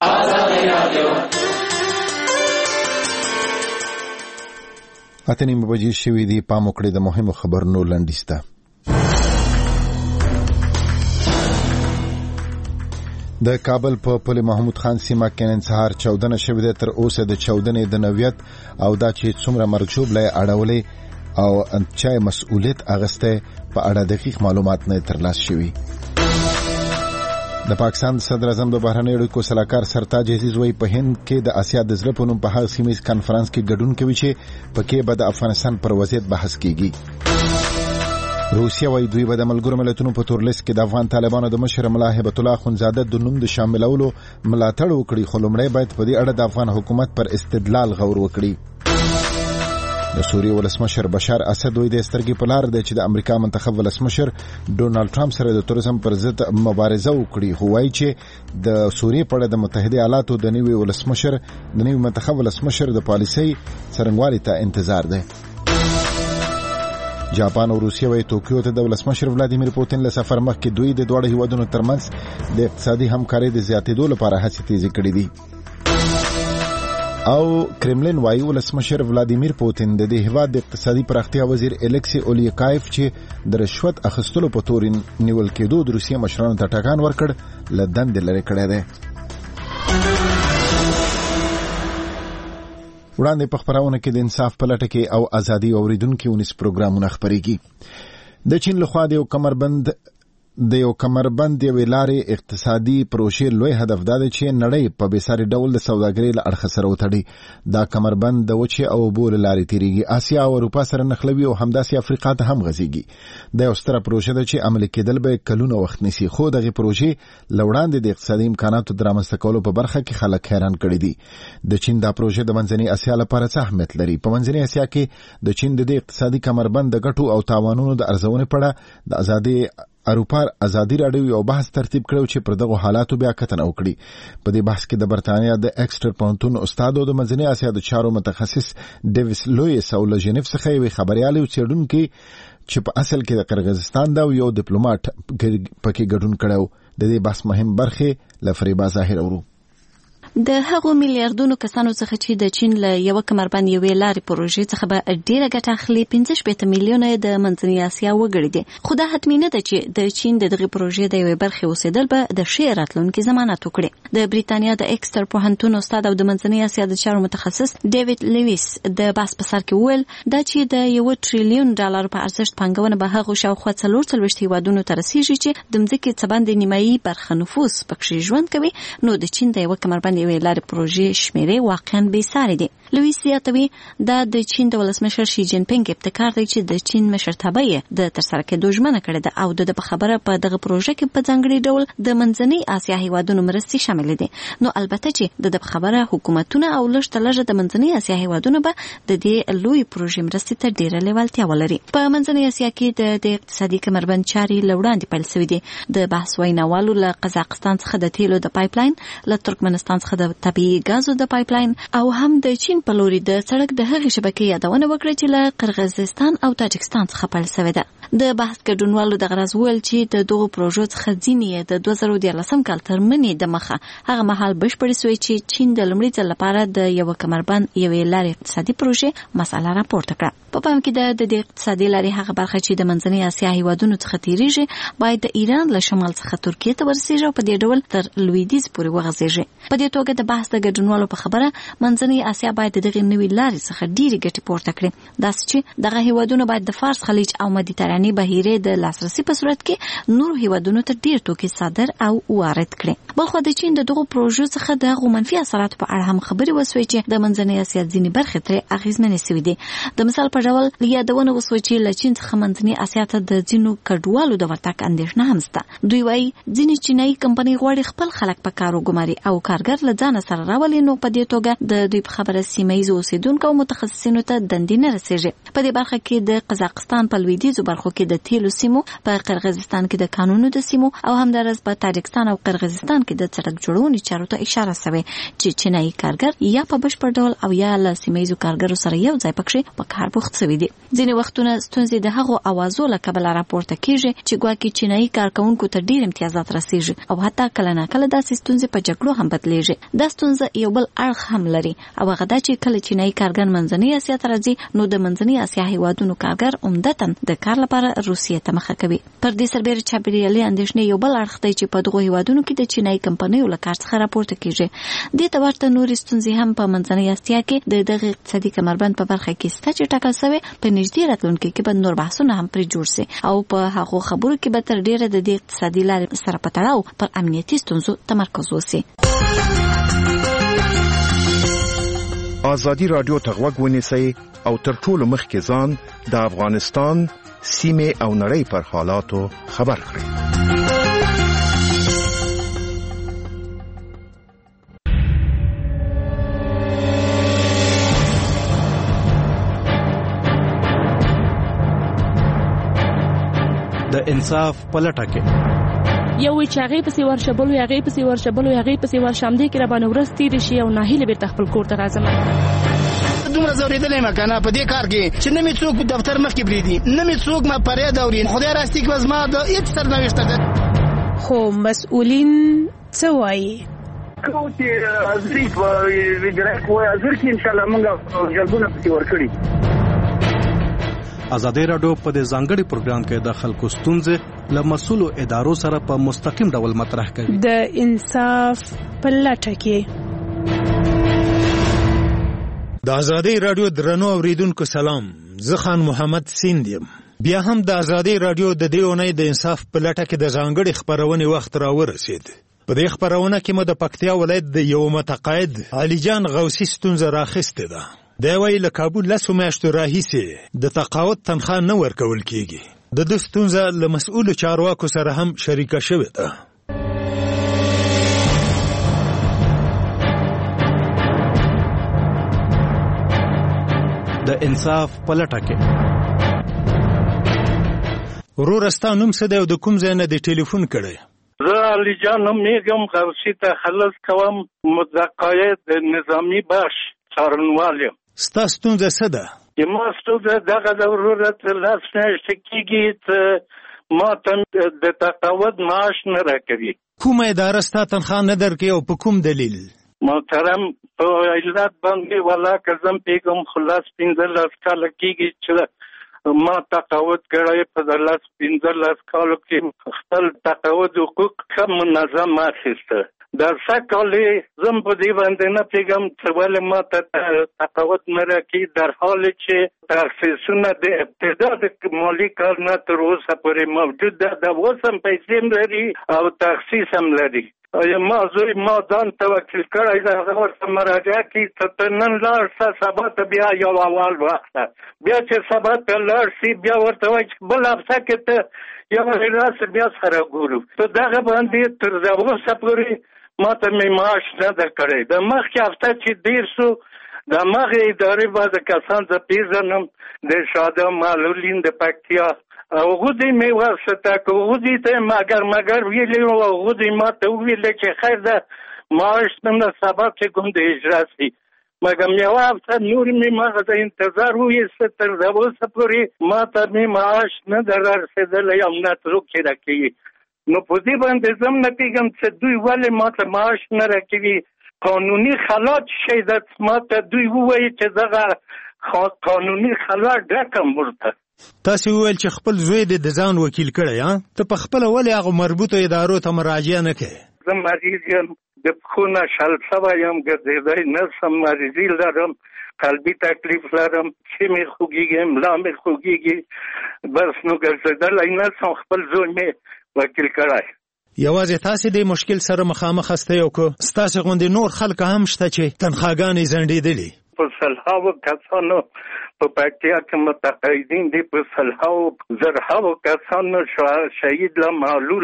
اتنیم بجې شوې دي پام وکړئ د مهمو خبرونو لنډیسته. د کابل په پل محمود خان سیمه کې نن سهار چاودنه شوې ده. تر اوسه د چاودنې د نوعیت او دا چې څومره مرجوب لای اړولې او چا مسؤلیت اغسته په اړه دقیق معلومات نه ترلاسه شوي. د پاکستان صدر اعظم د بهرنیو اړیکو سلاکار سرتاج عزیز وایي په هند کې د آسیا د زړه په نوم په هغه سیمه کانفرنس کې ګډون کوي چې پکې به د افغانستان پر وضعیت بحث کیږي. روسیا وایي دوی به د ملګرو ملتونو په تور لیست کې د افغان طالبانو د مشر ملا هبت الله اخوندزاده د نوم د شاملولو ملاتړ وکړي خو لومړی باید په دې اړه د افغان حکومت پر استدلال غور وکړي. د سوریې ولسمشر بشار اسد وایي د سترګې په لار دی چې د امریکا منتخب ولسمشر ډونالد ټرمپ سره د تروریزم پر ضد مبارزه وکړي خو وایي چې د سوریې په اړه د متحده ایالاتو د نوي منتخب ولسمشر د پالیسۍ څرنګوالي ته انتظار دی. جاپان او روسیا وایي توکیو ته د ولسمشر ولادیمیر پوتین له سفر مخکې دوی د دواړو هیوادونو ترمنځ د اقتصادي همکارۍ د زیاتېدو لپاره هڅې تیزې کړې دي. او کرملین وایي ولسمشر ولادیمیر پوتین د دې هیواد د اقتصادي پراختیا وزیر الکسی اولیکایف چې د رشوت اخیستلو په تور نیول کېدو د روسیې مشرانو ته ټاکان ورکړ له دندې لرې کړی دی. وړاندې په خبرونه کې د انصاف په لټه کې او ازادي اوریدونکو ونیس پروګرامونه خبرېږي. د چین لخوا د یو کمربند یوې لارې اقتصادي پروژې لوی هدف دا دی چې نړۍ په بېساري ډول د سوداګرۍ له اړخه سره وتړي. دا کمربند د وچې او اوبو له لارې تیریږي، اسیا او اروپا سره نښلوي او همداسې افریقا ته هم غځېږي. دا یو ستره پروژه ده چې عملي کېدل به کلونه وخت نیسي خو دغه پروژې له وړاندې د اقتصادي امکاناتو د رامنځته کولو په برخه کې خلک حیران کړي دي. د چین دا پروژه د منځنۍ اسیا لپاره څه اهمیت لري؟ په منځنۍ اسیا کې د چین د اقتصادي کمربند د ګټو او تاوانونو د ارزونې په اړه د ازادي رادیو یو بحث ترتیب کړو چې پر دغه حالاتو بیا کتنه وکړي. په دې بحث کې د برتانیا د ایکسټر پونتون استاد او د منځنۍ اسیا د چارو متخصص ډیویس لویس او له جنیف څخه یو خبريال او څېړونکو چې په اصل کې د قرغیزستان دا یو ډیپلوماټ پکې ګډون کړو. د دې بحث مهم برخه لفریبا ظاهر اورو. د هغو میلیارډونو کسانو څخه چې د چین له یو کمربند یوې لارې پروژې څخه به ډیره ګټه اخلي 15 میلیونه د منځنۍ اسیا وګړي دي. خو دا حتمي نه ده چې د چین د دغه پروژې د یوې برخې اوسېدل به د ښې راتلونکي ضمانت وکړي. د بریتانیا د ایکسټر پوهنتون استاد او د منځنۍ اسیا د چارو متخصص ډیوډ لویس د بحث په سر کې وویل دا چې د $1 ټریلیون په ارزښت پانګونه به هغه شاوخوا 44 هیوادونو ته رسیږي چې د مځکې څه باندې نیمایي برخه نفوس پکې ژوند کوي. نو د چین د یو کمربند یوې لارې پروژې شمیرې واقعا بې ساري دي. لویس زیاتوي دا د چین د ولسمشر شي جین پینګ ابتکار دی چې د چین مشرتابه یې د ترسره کېدو ژمنه کړې ده او د خبره په دغه پروژه کې په ځانګړي ډول د منځنۍ اسیا هیوادونو مرستې شامل دي. نو البته چې د خبره حکومتونه او لږ تلژه د منځنۍ اسیا هیوادونو به د دې لوی پروژې مرستې ته ډیره لیوالتیا ولري. په منځنۍ اسیا کې د اقتصادي کمربند چاري لوړاندې پیل شوې دي. د بحث ویناوالو له قزاقستان څخه د تیلو د پایپلاین، له ترکمنستان څخه د طبيعي غازو د پایپلاین او هم د چین په لوري د سړک د هغې شبکې یادونه وکړه چې له قرغیزستان او تاجکستان څخه پیل شوې ده. د بحث ګډونوالو د غرض ویل چې د دغو پروژو څخه ځینې د 2014 کال تر منې د مخه هغه مهال بشپړې شوې چې چین د لومړي ځل لپاره د یو کمربند یوې لارې اقتصادي پروژې مسله راپورته کړه. په پام کې د اقتصادي لارې هغه برخه چې د منځنۍ اسیا هیوادونو څخه تیریږي باید د ایران له شمال څخه ترکیه ته ورسیږي او په دې ډول تر لویدیځ پورې وغځیږي. په دې توګه د بحث د ګډونوالو په خبره منځنۍ اسیا باید دغه نوې لارې څخه ډېری ګټې پورته کړي. داسې چې دغه هیوادونه باید د فارس خلیج او مدیترانې بهیرې د لاسرسي په صورت کې نور هیوادونو ته ډېر توکي صادر او وارد کړي. بلخو د چین د دغو پروژو څخه د منفي اثراتو په اړه هم خبرې وسوې چې د منځنۍ اسیا ځینې برخې ترې اغېزمنې سوي دي. د مثال په ډول یادونه وسوه چې له چین څخه منځنۍ اسیا ته د ځینو کډوالو د ورتګ اندېښنه هم شته. دوی وایي ځینې چینایي کمپنۍ غواړي خپل خلک په کار وګماري او کارګر له ځانه سره راولي. نو په دې توګه د دوی په خبره سیمه ییزو اوسیدونکو او متخصصینو ته دندې نه رسېږي. په دې برخه کې د قزاقستان په لویدیځو برخو کې د تیلو سیمو، په قرغیزستان کې د کانونو د سیمو او همدارس په تاجکستان او قرغیزستان کې د سړک جوړونې چارو ته اشاره شوې چې چینایي کارګر یا په بشپړ ډول او یا له سیمه ییزو کارګرو سره یو ځای پکې په کار بوخت شوي دي. ځینې وختونه ستونزې د هغو اوازو له کبله راپورته کیږي چې ګواکې چینایي کارکونکو ته ډېر امتیازات رسیږي او حتی کله ناکله داسې ستونزې په جګړو هم بدلیږي. دا ستونزه یو بل اړخ هم لري او هغه دا چې کله چینایي کارګر منځنۍ اسیا ته راځي نو د منځنۍ اسیا هیوادونو کارګر عمدتاً د کار لپاره روسیې ته مخه کوي. پر دې سربېره چاپېریالي اندېښنې یو بل اړخ دی چې په دغو هیوادونو کې د چینایي کمپنیو له کار څخه راپورته کیږي. دې ته ورته نورې ستونزې هم په منځنۍ اسیا کې د دغه اقتصادي کمربند په برخه کې شته چې ټاکل شوی. په نږدې راتلونکي کې به نور بحثونه هم پرې جوړ شي او په هغو خبرو کې به تر ډیره د دې اقتصادي لارې سره په تړاو پر امنیتي ستونزو تمرکز وشي. ازادي رادیو ته غوږ ونیسئ او تر ټولو مخکې ځان د افغانستان سیمې او نړۍ پر حالاتو خبر کړئ. د انصاف پلټه کې یو چې هغه پسې ورشبلو هغه پسې ورشبلو هغه پسې ورشم دي کې را باندې ورستي دي شي او ناهیله بیرته خپل کور ته راځم. دومره زوریدلې مکنه په دې کار کې چې نه می څوک دفتر مخ کې بریدي نه می څوک ما پرې دورین خدای راستي کې وزما د هیڅ سرنوشته ده. خو مسؤلین څه وایي؟ کوم چې ازری په ویډرک وای ازر کې ان شاء الله موږ جلبونه پتی ورکړي. ازادي رادیو په دې ځانګړي پروګرام کې د خلکو ستونزې له مسؤلو ادارو سره په مستقیم ډول مطرح کوي. د انصاف په لټه کې د ازادي رادیو درنو اوریدونکو سلام، زه خان محمد سیند یم. بیا هم د ازادي رادیو د دې اونۍ د انصاف په لټه کې د ځانګړي خبرونې وخت راورسید. په دې خبرونه کې مو د پکتیا ولایت د یو متقاعد علي جان غوثي ستونزه راخسته ده. دا وایي له کابل لسو میاشتو راهیسې د تقاعد تنخواه نه ورکول کیږي. د دې ستونزه له مسؤلو چارواکو سره هم شریکه شوې ده. د انصاف په لټه کې ورور ستا نوم څه دی او د کوم ځای نه د ټلیفون کړی؟ زه علي جان نومېږم، غوثي ته خلص کوم، متقاعد نظامي بخش څارنوال یم. ستا ستونزه څه ده؟ ما ستونزه دغه د ورورت لاس میاشتې کېږي ته ما ته د تقاعد معاش نه راکوي. کومه اداره ستا تنخواه نه درکوي او په کوم دلیل؟ محترم په علت باندې ولاکه زم پیږم، خلاص 15 کاله کېږي چې ما تقاعد کړی. په 15 کالو کې خپل تقاعد حقوق ښه منظم اخیسته. در سکالی زم په دې باندې نه پیږم چې ولې ما ته تقاعد نه راکوي، در حالی چې تخصیصونه د ابتدا د مالي کار نه تر اوسه پورې موجود ده. د اوس هم پیسې هم لري او تخصیص هم لري. ما زوی ما ځان ته وکیل کړی دی هغه ورته مراجعه کړي ته نن لاړ شه سبا ته بیا یو اول وخت بیا چې سبا ته لاړ شي بیا ورته وایي چې بل هفته کې ته یو راسه بیا سره ګورو په دغه باندې تر اوسه پورې ما ته مې معاش نه ده کړی د مخکې هفته چې دیر سو د مغې ادارې بعضې کسان زه پېژنم د شاده معلولین د پکتیا غودی می واسطه که غودی ته مگر ویلی و غودی ما ته ویلی چې خیر ده معاش نه سبا چې کوم د اجرا سي مګر یو هفته نور می ما د انتظار وایسته تر اوسه پورې ما ته می معاش نه ده رسېدلی او نه څوک چې راکوي نو په دې باندې زه هم نه پوهېږم چې دوی ولې ما ته معاش نه راکوي قانوني خلا شی ده ما ته دوی ووایي چې دغه قانوني خلا ډکم ورته تاسو ویل چې خپل زوی د ځان وکیل کړی ته په خپل ولې هغه مربوطه ادارو ته مراجعه نه کوي زه مریض یم د پښو نه شل شوی یم ګرځېدی نه سم مریضي لرم قلبي تکلیف لرم چې مې خوږېږي ملا مې خوږېږي بس نو ګرځېدلی نه سم خپل زوی مې وکیل کړی یوازې تاسې د مشکل سره مخامخ هستی او که ستاسې غوندې نور خلک هم شته چې تنخواګانې ځنډېدلي په سلهاوو کسانو په پکتیا کې متقاعدین دي په سلهاوو زرهاوو کسانو شهید له معلول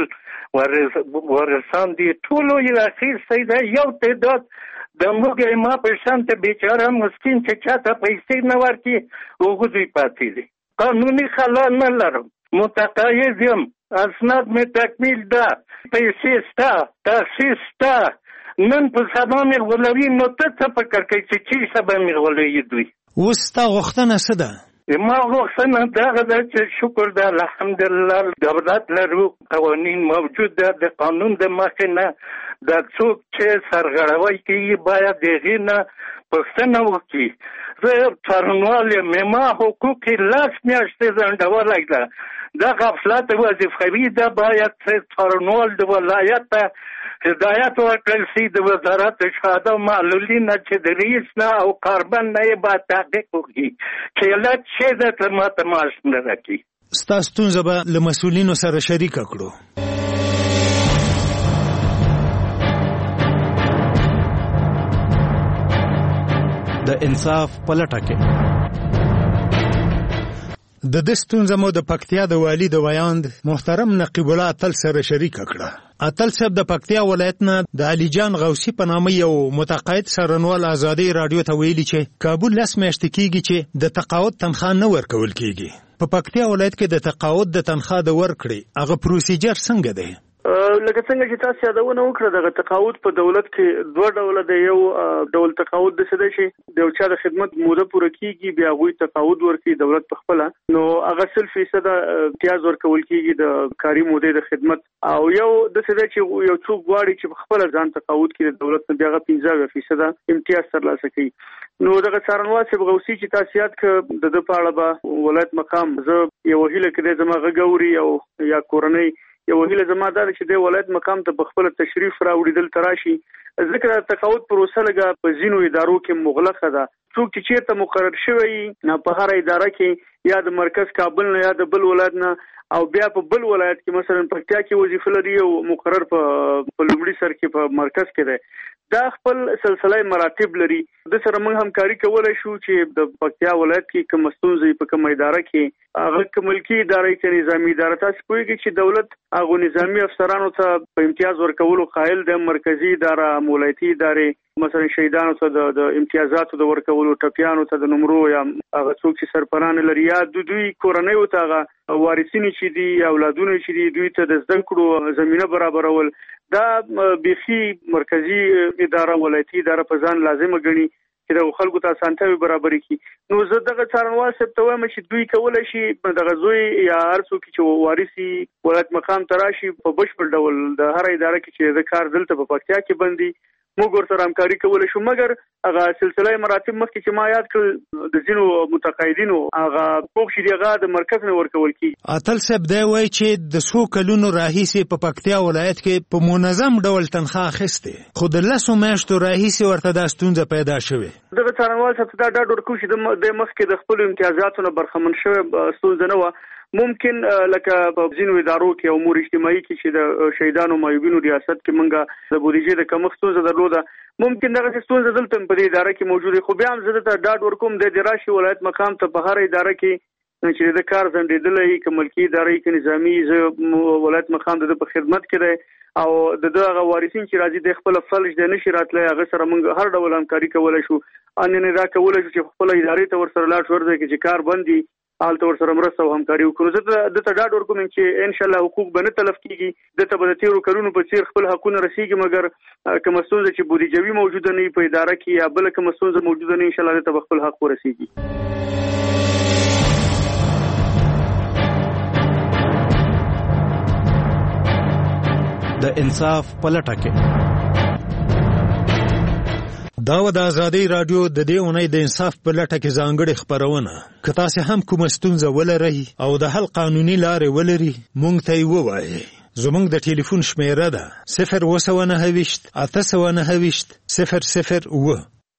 ورسان دي ټولو یې اخیستی دی یو تعداد د موږ ما په شان ته بیچاره مسکین چې چاته پیسې نه ورکړي هغو دوی پاتې دي قانوني خلا نه لرم متقاعد یم اسناد مې تکمیل ده پیسې شته تخصیص شته نن په سبا مې غولوي نو ته څه فکر کوي چې چېرته به مې غولوي دوی اوس ستا غوښتنه څه ده ما غوښتنه دغه ده چې شکر ده الحمدلله دولت لرو قوانین موجود ده د قانون د مخې نه د څوک چې سرغړوی کوي باید د هغې نه پوښتنه وکړي زه څارنوال یم ما حقوق یې 10 میاشتې ځنډولی ده دا غفلت وظیفوي ده باید څارنوال د ولایت ته هدایت ورکړل شي د وزارت شهدا معلولین چې د رئیس نه او کاربن نه یې باید تحقیق وکړي چې علت څه ده چې ماته معاش نه راکړي ستا ستونزه به له مسؤلینو سره شریکه کړو د انصاف په لټه کې د دې ستونزه مو د پکتیا د والي د ویاند محترم نقیب الله اتل سره شریکه کړه اتل صاحب د پکتیا ولایت نه د علي جان غوثي په نامه یو متقاعد څارنوال ازادي رادیو ته ویلي چې کابل 10 میاشتې کېږي چې د تقاعد تنخواه نه ورکول کېږي په پکتیا ولایت کې د تقاعد د تنخواه د ورکړې هغه پروسیجر څنګه دی لکه څنګه چې تاسو یادونه وکړه دغه تقاعد په دولت کې دوه ډوله دی یو ډول تقاعد د څه شي د یو چا د خدمت موده پوره کیږي بیا غوي تقاعد ورکړي دولت په خپل نو هغه 100% امتیاز ورکول کیږي د کاري موده د خدمت او یو د څه چې یو څوک غواړي چې په خپل ځان تقاعد کړي د دولت نه بیا 15% امتیاز ترلاسه کوي نو دغه څارنوال چې غوثي چې تاسو یاد ک د پاړه به ولایت مقام زه یو هیله کړې زما غوري او یا کورنۍ یو هیله زما دا چې د ولایت مقام ته بخپل تشریف راوړیدل تراشي ذکر تقاعد پروسه لګه په زینو ادارو کې مغلقه ده څوک چې چیرته مقرر شوی نه په هر اداره کې یا د مرکز کابل نه یا د بل ولایت نه او بیا په بل ولایت کې مثلا پکتیا کې وظیفه لري او مقرر په لومړي سر کې په مرکز کې ده دا خپل سلسله مراتب لري د سره موږ همکاري کولای شو چې د پکتیا ولایت کې کوم ستونزې په کوم اداره کې هغه کوملکی اداره کې نظامی اداره تاسو پوهیږئ چې دولت هغه نظامی افسرانو ته په امتیاز ورکولو قائل د مرکزی اداره مولایتي ادارې مثلا شهیدانو ته د امتیازاتو د ورکولو ټپیانو ته د نمرو یا هغه څوک چې سرپران لري یا دوی کورنۍ ته هغه وارثین چې دي اولادونه چې دي دوی ته د زده کړو زمينه برابرول دا بيخي مرکزی اداره ولایتي اداره په ځان لازمه ګڼي چې د خلکو ته اسانتیاوي برابرې کړي نو زه دغه څارنوال صاحب ته وایم چې دوی کولای شي دغه زوی یا هر څوک چې وارثي ولایت مقام تراشي په بشپړ ډول د هر اداره کې چې د کار دلته په پکتیا کې بندي موږ ورسره همکاري کولای شو مګر هغه سلسله مراتب مخکې چې ما یاد کړل د ځینو متقاعدینو هغه پوښ شي هغه د مرکز نه ورکول کی اتل صاحب دی وای چې د څو کلونو راهیسې په پکتیا ولایت کې په منظم ډول تنخواه اخیسته خو د 10 میاشتو راهیسې ورته د ستونزه پیدا شوه دغه څارنوال صاحب ته دا ډاډ ورکو چې د مخکې د خپل امتیازاتو نه برخمن شوه ستونزه نه و ممکن لکه په ځینو ادارو کې امور اجتماعي کې چې د شهیدانو مایوبینو ریاست کې منګه د بودیجې د کمښت ستونزه درلوده، ممکن دغه ستونزه دلته په دې اداره کې موجوده، خو بیا هم زه ته ډاډ ورکوم د راشي ولایت مقام ته په هر اداره کې چې د کار ځنډېدلې کې ملکی ادارې کې نظامی ولایت مقام د په خدمت کې دی او دغه وارثین چې راځي د خپل فلج د نشي راتلې هغه سره موږ هر ډول همکاري کولای شو، ان نه دا کولای شو چې خپل ادارې ته ورسره لاړ شو ورته چې کار بندي حالت ورسره مرسته او همکاري وکړو. زه د ډاډ ورکوم چې ان شاء الله حقوق به نه تلف کیږي، د ته به تیرو کارونو په څیر خپل حقونه رسیږي، مګر کوم ستونزه چې بودیجوي موجوده نه په اداره کې یا بل کوم ستونزه موجوده نه ان شاء الله د ته خپل حق ورسیږي. د انصاف پلټه کې دا و د ازادي رادیو د دې اونۍ د انصاف په لټه کې ځانګړې خبرونه. که تاسو هم کومه ستونزه ولرئ او د حل قانوني لارې ولرئ موږ ته یې ووایئ. زموږ د ټلیفون شمیره ده 029 829 001.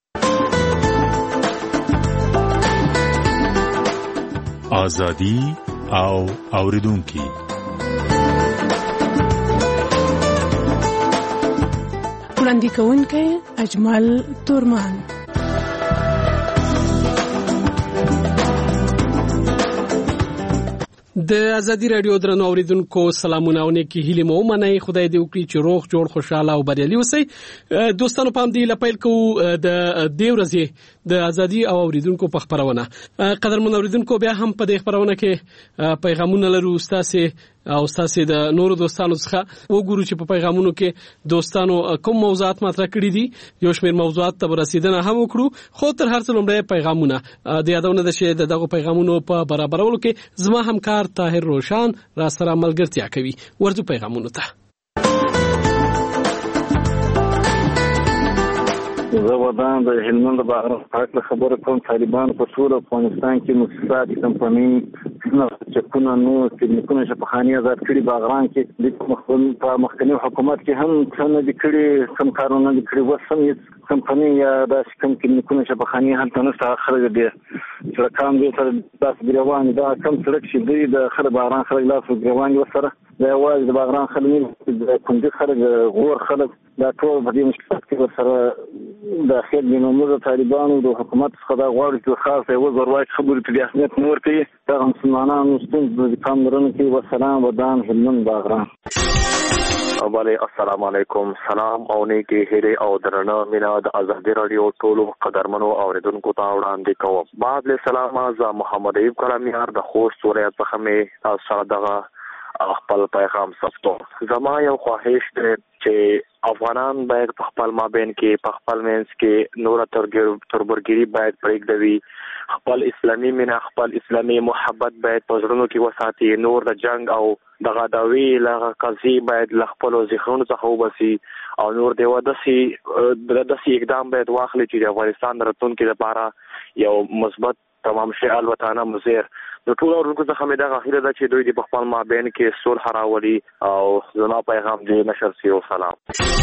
ازادي او اوریدونکي وړاندې کوونکی اجمل تورمان. د ازادي رادیو درنو اوریدونکو سلامونه او نیکی هیله مو منئ. خدای دې وکړي چې روغ جوړ خوشاله او بریالي اوسئ. دوستانو پام دی لپیل کو د دې ورځې د ازادي او اوریدونکو په خبرونه. قدرمن اوریدونکو بیا هم په دې خبرونه کې پیغامونه لرو تاسو د نورو دوستانو څخه وګورو چې په پیغامونو کې دوستانو کوم موضوعات مطرح کړي دي. یو شمېر موضوعات ته رسیدنه هم وکړو، خو تر هر څه لومړی پیغامونه د یادونه ده چې دغه پیغامونو په برابرولو کې زما همکار طاهر روشان را سره ملګرتیا کوي. ورته پیغامونو ته زه ودان د هلمند بهرام پاک خبره کوم. طالبان په ټول افغانستان کې مؤسسات کمپنۍ چکونه نو کلینیکونه شفاخانې آزاد کړي. بغران کې د مخکنی حکومت کې هم څنګه د کړي کم کارونه د کړي وسم کمپنۍ یا د کم کلینیکونه شفاخانې هلته نه ساخره دي چې کم دي تر تاسو ګروان دا کم سړک چې دی د خره بغران خلک لاسو ګروان وسره دا واځي د بغران خلک د کندې خلک غور خلک دا ټول په دې مشکلات کې ورسره داخل دي. نو موږ طالبانو د حکومت څخه دا غواړو چې خاصه یو ضروري خبرې ته اهمیت نور کوي. دا مسلمانانو ستونزې د کامرونو کې والسلام ودان هلمند بغران. بله السلام علیکم. سلام او نیکی هیله او درنه مینا د ازادي رادیو ټولو قدرمنو اوریدونکو ته وړاندې کوم. بعد له سلام از محمد ایوب کلامیار د خوست ولایت څخه مې تاسو سره دغه خپل پیغام سپارو. زما یو خواهش دی چې افغانان باید په خپل مابین کې په خپل منځ کې نور تربورګری باید پرېږدوي. خپل اسلامي مینا خپل اسلامي محبت باید په زړونو کې وساتي. نور د جنگ او دغه داوی لغه قضیه باید ل خپل ذهنونو څخه وباسي او نور دیو داسې اقدام باید واخلي چې د افغانستان راتلونکي لپاره یو مثبت تمام شي. البته مزیر د ټول اورونکو څخه مې دا غوښتنه ده چې دوی د خپل مابین کې صلح راولي او زما پیغام دې نشر شي. او سلام.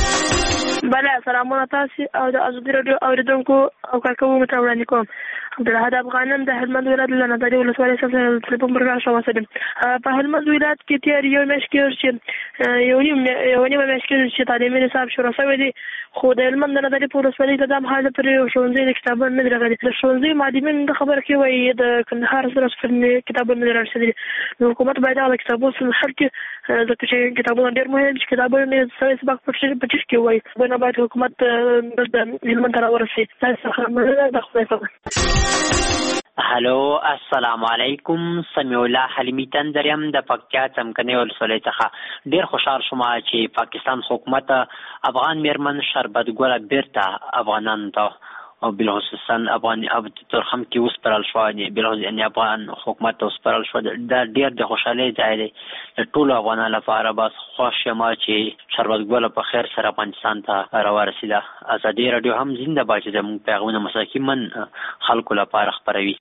بله سلامونه تاسو او د ازادي رادیو اوریدونکو او کارکوونکو ته وړاندې کوم. عبدالحد افغانم د هلمند ولایت له نظري ولسوالۍ څخه تلیفون پرګرام شوم. په هلمند ولایت کې تیر یو میاشت کې چې یو نیمه میاشت کې چې تعلیمي نصاب شروع شوی دی، خو د هلمند د نظري ولسوالۍ ته د حالت پر ښوونځي د کتابونو نه راغلي. د ښوونځي معلمین د خبره کې وایي د کندهار سره کتابونه نه رارسېدلي. نو حکومت باید هغه کتابونه سم حل کړي ځکه چې کتابونه ډېر مهم چې کتابونه سره سبق په ټیټ کې وایي. بنه باید حکومت د هلمند ته راورسي. تاسو خبره د خدای په هلو السلام علیکم. سمیع الله حلیمی تندریم د پکتیا څمکني ولسوالۍ څخه. ډیر خوشحال شوم چې پاکستان حکومت افغان میرمن شربت ګله بیرته افغانانو ته او بلخصوصا افغان ترخم کې وسپارل شو. بلخصوصا افغان حکومت ته وسپارل شو. دا ډیر د خوشحالۍ ځای دی ټول افغانانو لپاره. بس خوش یم چې شربت ګله په خیر سره افغانستان ته راورسېده. ازادي رادیو هم زنده باد چې زموږ پیغامونه مستقیما خلکو لپاره خپروي.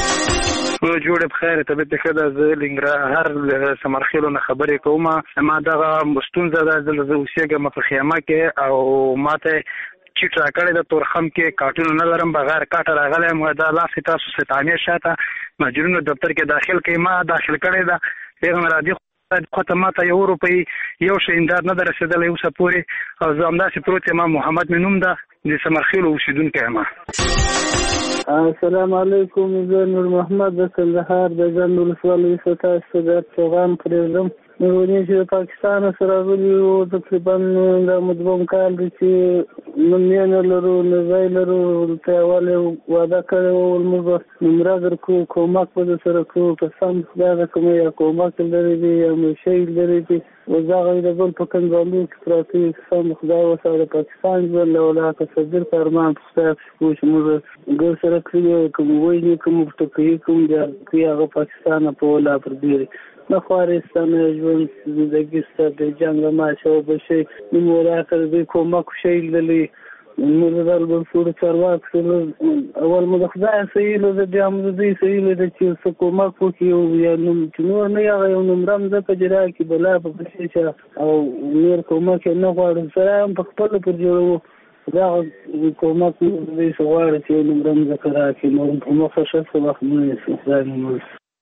جوړ بخیر طبیعت ښه ده. زه لنګرهار سمرخیلو نه خبرې کوم. ما دغه ستونزه ده، زه اوسېږم په خیمه کې او ماته چیټ راکړی د تورخم کې کارټون نه لرم بغیر کاټ راغلی مو دا لاس تاسو ستانه شاته مجرونو دفتر کې داخل کې ما داخل کړی دا پیغام را دي خو ماته یو روپۍ یو شی امداد نه درسېدلی اوسه پورې او زه همداسې پروت یم محمد مې نوم ده د سمرخیلو اوسېدونکی یم. السلام علیکم. زه نور محمد د کندهار د جنګ ولسوالۍ څخه صدر پیغام پرېږدم. نورونی چې د پاکستان سره غلي وو تقریبا د مدبوم کال دی چې نمونه لرو نزای لرو ته ولې وعده کړو موږ نمره درکو کومک په سره کو قسم دا کوم یا کومک لري دی یا شی لري دی وزغه د بل په کنځلو کې پراتی قسم خدای وسره پاکستان ول ولا تصدر فرمان پښتاف چې موږ ګر سره کړی کوم وایي کوم ټکی کوم د هغه پاکستان په ولا پر دی د خوارستان ژوند زندگی ستاسو جنگ ما شو بشي نمونه کړی کومک شی لري موږ د ټول چارواک اول موږ خدای سهيله د دې د سهيله د چې کومک وکيو یا نو نه یو نمرم د پجرا کې بلا په بشي او نور کومک نه غواړم سره په خپل پر جوړو دا کومک دې سوال چې نمرم ذکر کې نو کومه څه وخت نه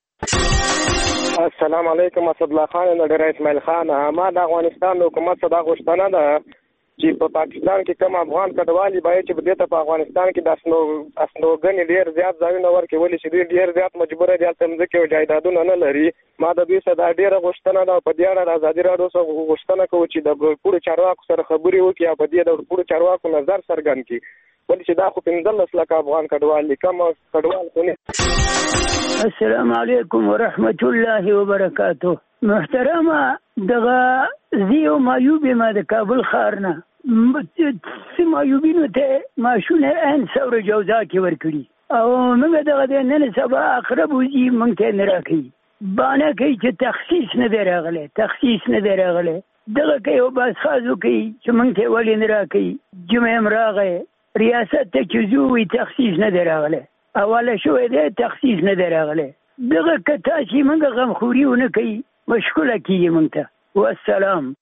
السلام علیکم اسد الله خان نډر اسماعیل خان. ما د افغانستان حکومت څخه غوښتنه ده چې په پاکستان کې کوم افغان کډوالي باید چې په دې په افغانستان کې د اسنوګنې ډیر زیات ځایونه ورکړي چې دوی ډیر زیات مجبور دي چې مځکه او جایدادونه نه لري. ما د دې څخه ډیره غوښتنه ده په دې اړه ازادي راډیو څخه غوښتنه کوم چې د پوره چارواکو سره خبرې وکړي او په دې د پوره چارواکو نظر څرګند کړي ولې چې دا خو 15 لک افغان کډوال کوم کډوال خو السلام علیکم ورحمت الله وبرکاته. محترمه دغه زیو مایوب ما د کابل خارنه سیمایوبینو ته ماشونه ان ثور جوزا کې ورکړي او موږ دغه نن سبا اقرب وزي مونږ ته نه راکړي باندې کوي چې تخصیص نه دی راغلی دغه کوي او بس خاصو کوي چې مونږ ته ولې نه راکړي جمعه امراغه ریاست ته چې زوی تخصیص نه دی راغلی اوله شوې ده تخصیص نه دی راغلی دغه کته چې موږ غمخوري ونه کوي مشکله کیږي موږ ته. والسلام.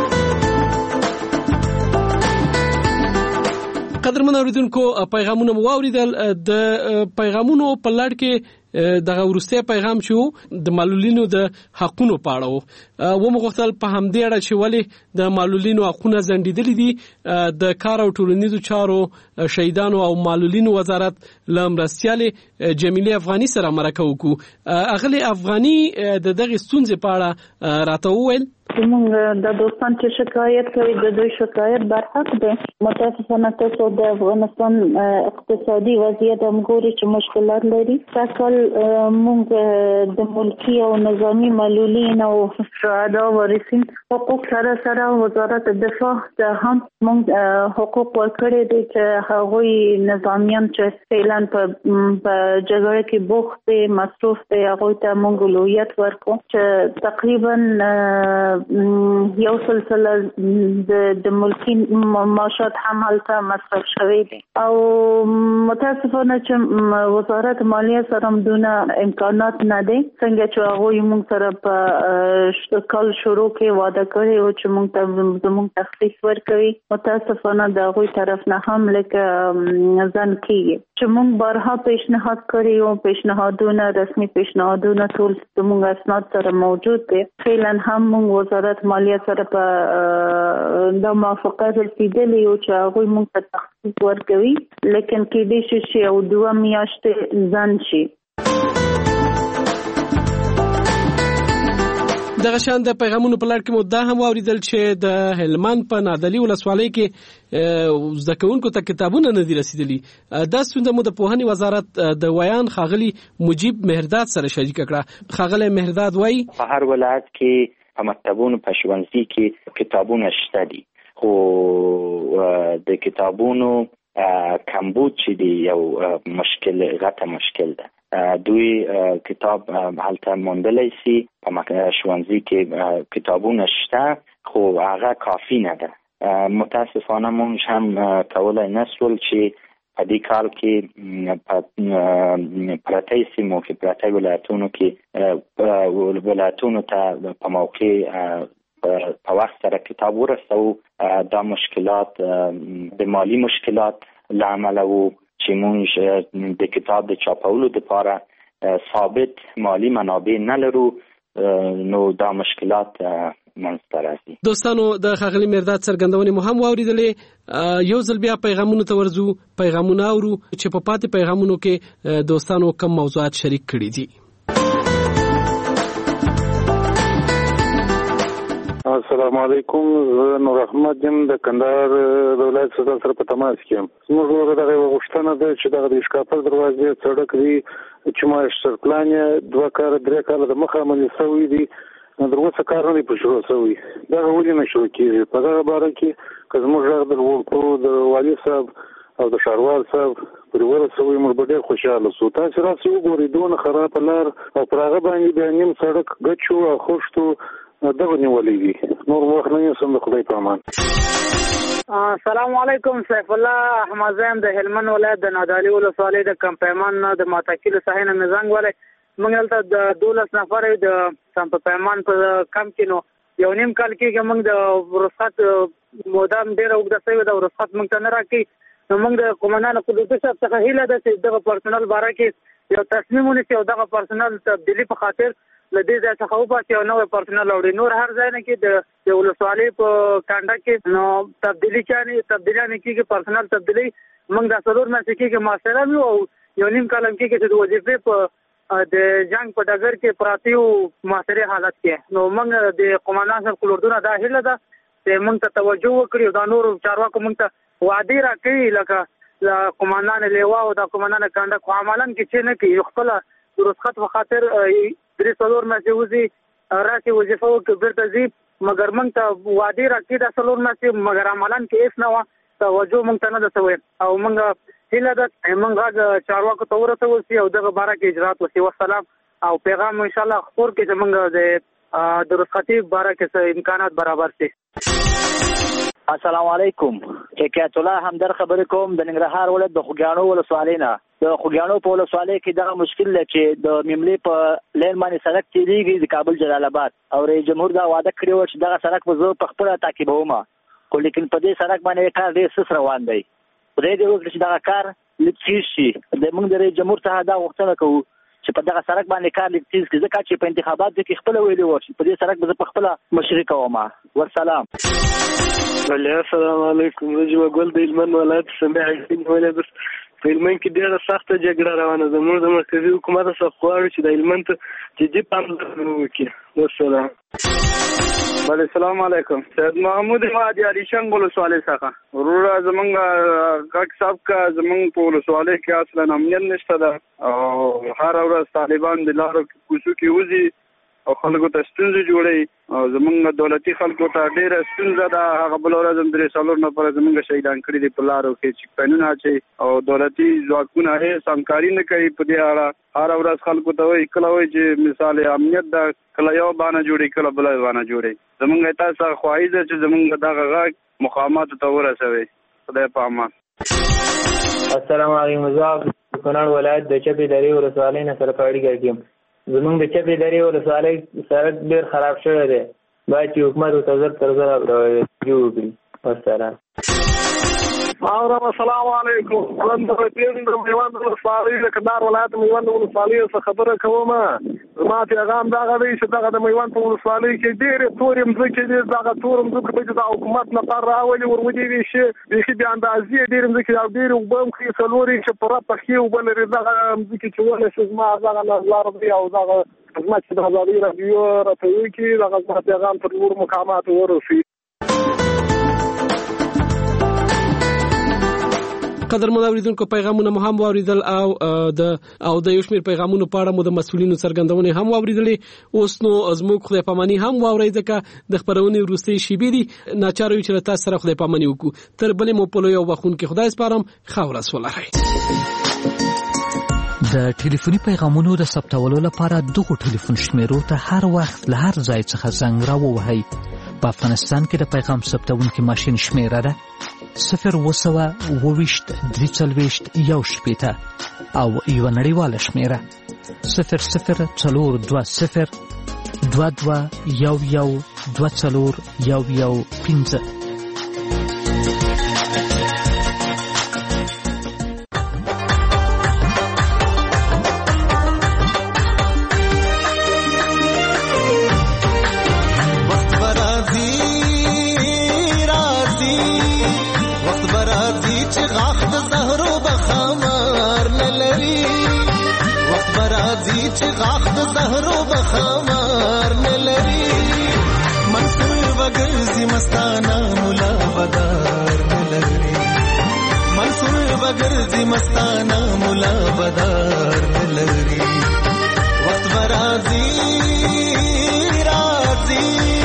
قدرمن اوریدونکو پیغامونه مو واوریدل د پیغامونو په لړ کې دغه ورسته پیغام چې د معلولینو د حقونو پاړو و مغختل په همدې اړه چې ولی د معلولینو حقونه زندیدل دي د کار او ټولنیزو چارو شهیدانو او معلولینو وزارت لمرستياله جمیله افغاني سره مرکه وکړو. اغلی افغاني د دغه ستونزې پاړه راته وویل موږ د دوستان چې شکایت کوي د دوی شکایت برحق ده. متاسفانه تاسو د افغانستان اقتصادي وضعیت هم ګوري چې مشکلات لري. تاسو موږ د ملکی او نظامی معلولین او شهدا ورثین حقوق سره وزارت دفاع ته هم موږ حقوق ورکړي دي چې هغوی نظامیان چې فعلا په جګړه کې بوخت دي مصروف دي هغوی ته موږ لویت ورکو چې تقریبا یو سلسله د ملکی معاشات هم هلته مصرف شوی دي او متاسفانه چې وزارت مالیه سره دونه امکانات نه دي څنګه چې هغه موږ سره په کال شروع کې وعده کړی او چې موږ ته زموږ تخصیص ورکوي متاسفانه د هغوی طرف نه هم لکه ځان کیږي چې موږ بارها پیشنهاد کړی او پیشنهادونه رسمي پیشنهادونه ټول زموږ اسناد سره موجود دي. فعلا هم موږ وزارت مالیه سره په د موافقت رسیدلی او چې هغوی موږ ته تخصیص ورکوي لیکن کېدای شي چې او 2 میاشتې ځان شي. دغه شان د پیغامونو په لړ کې مو دا هم اوریدل چې د هلمند په نادلی ولسوالۍ کې زده کوونکو ته کتابونه نه دي رسیدلي. دا ستونزه مو د پوهنې وزارت د ویان خاغلی مجیب مهرداد سره شریک کړه. خاغلی مهرداد وایي په هر ولایت کې په مکتبونو په ښوونځي کې کتابونه شته دي خو د کتابونو کمبود چې دی یو غټه مشکل ده. دوی کتاب هلته موندلی سي په ښوونځي کې کتابونه شته خو هغه کافی نه ده. متاسفانه موږ هم کولای نسول چې په دې کال کې په پرتې سیمو کې پرتې ولایتونو کې ولایتونو ته په موقع په وخت سره کتاب ورسو. دا مشکلات د مالی مشکلات لامل وو چې موږ د کتاب د چاپولو لپاره ثابت مالی منابع نه لرو، نو دا مشکلات منځته راځي. دوستانو د ښاغلي مرداد څرګندونې مو هم واوریدلې. یو ځل بیا پیغامونو ته ورځو، پیغامونه اورو چې په پاتې پیغامونو کې دوستانو کوم موضوعات شریک کړي دي. السلام علیکم، زه نور احمد یم د کندهار د ولایت صدر سره په تماس کې یم. زموږ دغه غوښتنه ده چې دغه د اشکاپل دروازې سړک دی چې ماشتر پلان یې 2 کال 3 کال د مخه عملي شوی دی، در اوسه کار نه په شروع شوی. دا ولې نه شروع کیږي؟ په دغه باره کې که زموږ غږ د ورکو د والي صاحب او د ښاروال صاحب پر ورسوي موږ به ډېر خوشحاله شو. تاسو راسئ وګورئ دونه خراب لار او پر هغه باندې بیا نیم سړک ګچو او خښتو دغه نیولې دي. نور وخت نه یې سم د خدای په امان. السلام علیکم، سیف الله احمد زم د هلمند ولایت د نادعلي ولسوالۍ د کم پیمان د ماتاکیل صحنه مزنګ ولې موږ دلته د 12 نفر د سم پیمان په کم کې نو یو نیم کال کې موږ د رخصت مودام ډیر وګړه سوي د رخصت موږ ته نه راکې. نو موږ د قومندان قدرت صاحب څخه هیله ده چې دغه پرسنل باره کې یو تصمیم ونیسي او دغه پرسنل تبدیلی په خاطر لدې ځای څخه وباسي او نوې پرسنل وړي. نور هر ځای نه کې د ولسوالۍ په کانډه کې نو تبدیلی نه کېږي، پرسنل تبدیلی موږ د څلور میاشتې کې محاصره یو او یو نیم کال کې چې د وظیفې په د جنگ په ډګر کې پراتیو محاصره حالت کې. نو موږ د قومندان صاحب کلوردونه دا هیله ده چې موږ ته توجه وکړي او دا نور چارواکو موږ ته وعده راکړي لکه د قومندان لیوا او د قومندان کانډه خو عملاً کې چې نه کوي. خپل رخصت په خاطر 3 میاشتې وځي راشي وظیفه وکړي بیرته ځي، مګر موږ ته وعده راکړي د 3 میاشتې، مګر عملاً کې هیڅ نه وه، توجه موږ ته نه ده شوې. او موږ هیله ده موږ هغه چارواکو ته ورسول شي او دغه باره کې اجرات وشي. والسلام. او پیغام ان شاء الله خپور کې چې موږ د رخصتي باره کې امکانات برابر شي. السلام علیکم، حکایت الله همدر خبرې کوم د ننګرهار ولایت د خوږیاڼو ولسوالۍ نه. د خوږیاڼو په ولسوالۍ کې دغه مشکل دی چې د میملې په لین باندې سړک تیریږي د کابل جلال آباد، او رئیس جمهور دا وعده کړې وه چې دغه سړک به زه په خپله تعقیبوم، خو لیکن په دې سړک باندې کار ډېر سست روان دی. خدای دې وکړي چې دغه کار لږ تیز شي. موږ د رئیس جمهور څخه دا غوښتنه کوو چې په دغه سړک باندې کار لږ تیز کړي، ځکه چې په انتخاباتو کې خپله ویلي وه چې په دې سړک به زه په خپله مشري کوم. والسلام. السلام علیکم، زه جمعه ګل د هلمند ولایت سمیع حکیم ولید. په هلمند کې ډېره سخته جګړه روانه ده. موږ د مرکزي حکومت څخه غواړو چې د هلمند ته جدي پاملرنه وکړي. والسلام. السلام علیکم، سید محمود مهدی علي شنګ ولسوالۍ څخه. وروره زمونږ کاک صاحب کا زمونږ په ولسوالۍ کې اصلا امنیت نشته ده او هر ورځ طالبان د لارو کوڅو کې وځي او خلکو ته ستونزې جوړوي او زمونږ دولتي خلکو ته ډېره ستونزه ده. هغه بل ورځ هم 3 نفر زمونږ شهیدان کړي دي په لارو کې چې قانون اچوي او دولتي ځواکونه هیڅ همکاري نه کوي په دې اړه. هر ورځ خلکو ته وایي کله وایي چې مثال امنیت ده، کله یو بانه جوړي کله بله بانه جوړي. زمونږ تاسو خواهش ده چې زمونږ دغه غږ مقاماتو ته ورسوي. خدای په امان. السلام علیکم، زه د کونړ ولایت د چپې درې ولسوالۍ نه سره په اړیکه کې یم. زمونږ د چپې درې ولسوالۍ سړک ډېر خراب شوی دی، باید چې حکومت ورته زر تر زره توجه وکړي. والسلام. السلام علیکم، زه د میوند ولسوالۍ د کندهار ولایت میوند ولسوالۍ څخه خبره کوم. زما پیغام دغه دی چې دغه د میوند په ولسوالۍ کې ډېرې تورې مځکې دي. دغه تورې مځکې به چې د حکومت لپاره راولي ورودېږي شي بیخي بې اندازې ډېرې مځکې او ډېرې اوبه هم کړي، څلور یې چې پوره پخې اوبه لري. دغه مځکې چې ولې شي زما دغه نظر دی او دغه خدمت چې د ازادۍ راډیو راته وکړي دغه زما پیغام تر نورو مقاماتو ورسوي. قدرمن اوریدونکو پیغامونه مو هم واوریدل او د یو شمېر پیغامونو په اړه مو د مسؤلینو څرګندونې هم واوریدلې. اوس نو زموږ خدای پاماني هم واورئ ځکه د خبرونې وروستۍ شیبې دي. ناچاره یو چې تاسو سره خدای پاماني وکړو. تر بلې مو په لوی او بخښونکي خدای سپارم. ښه ورځ ولرئ. د ټلیفوني پیغامونو د ثبتولو لپاره دغه ټلیفون شمیرو ته هر وخت له هر ځای څخه زنګ راووهئ. په افغانستان کې د پیغام ثبتونکي ماشین شمیره ده 0202341 او یو نړیواله شمیره 00420221111 2415. मस्ताना मुला बदार लरी वक्त बराजी राजी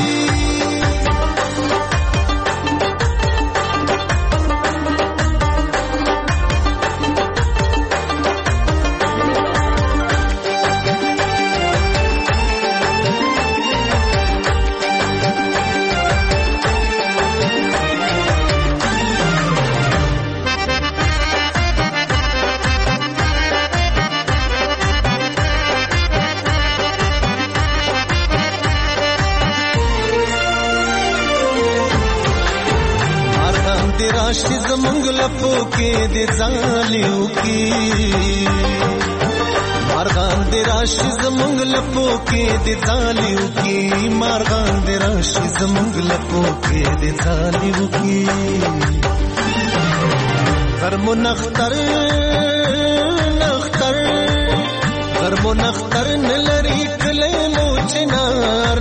राशि जमंग लपो के दे जालियों की मारगान दे राशि जमंग लपो के दे जालियों की मारगान दे राशि जमंग लपो के दे जालियों की गर्मो नख्तर नख्तर गर्मो नख्तर नलरी कले मोचना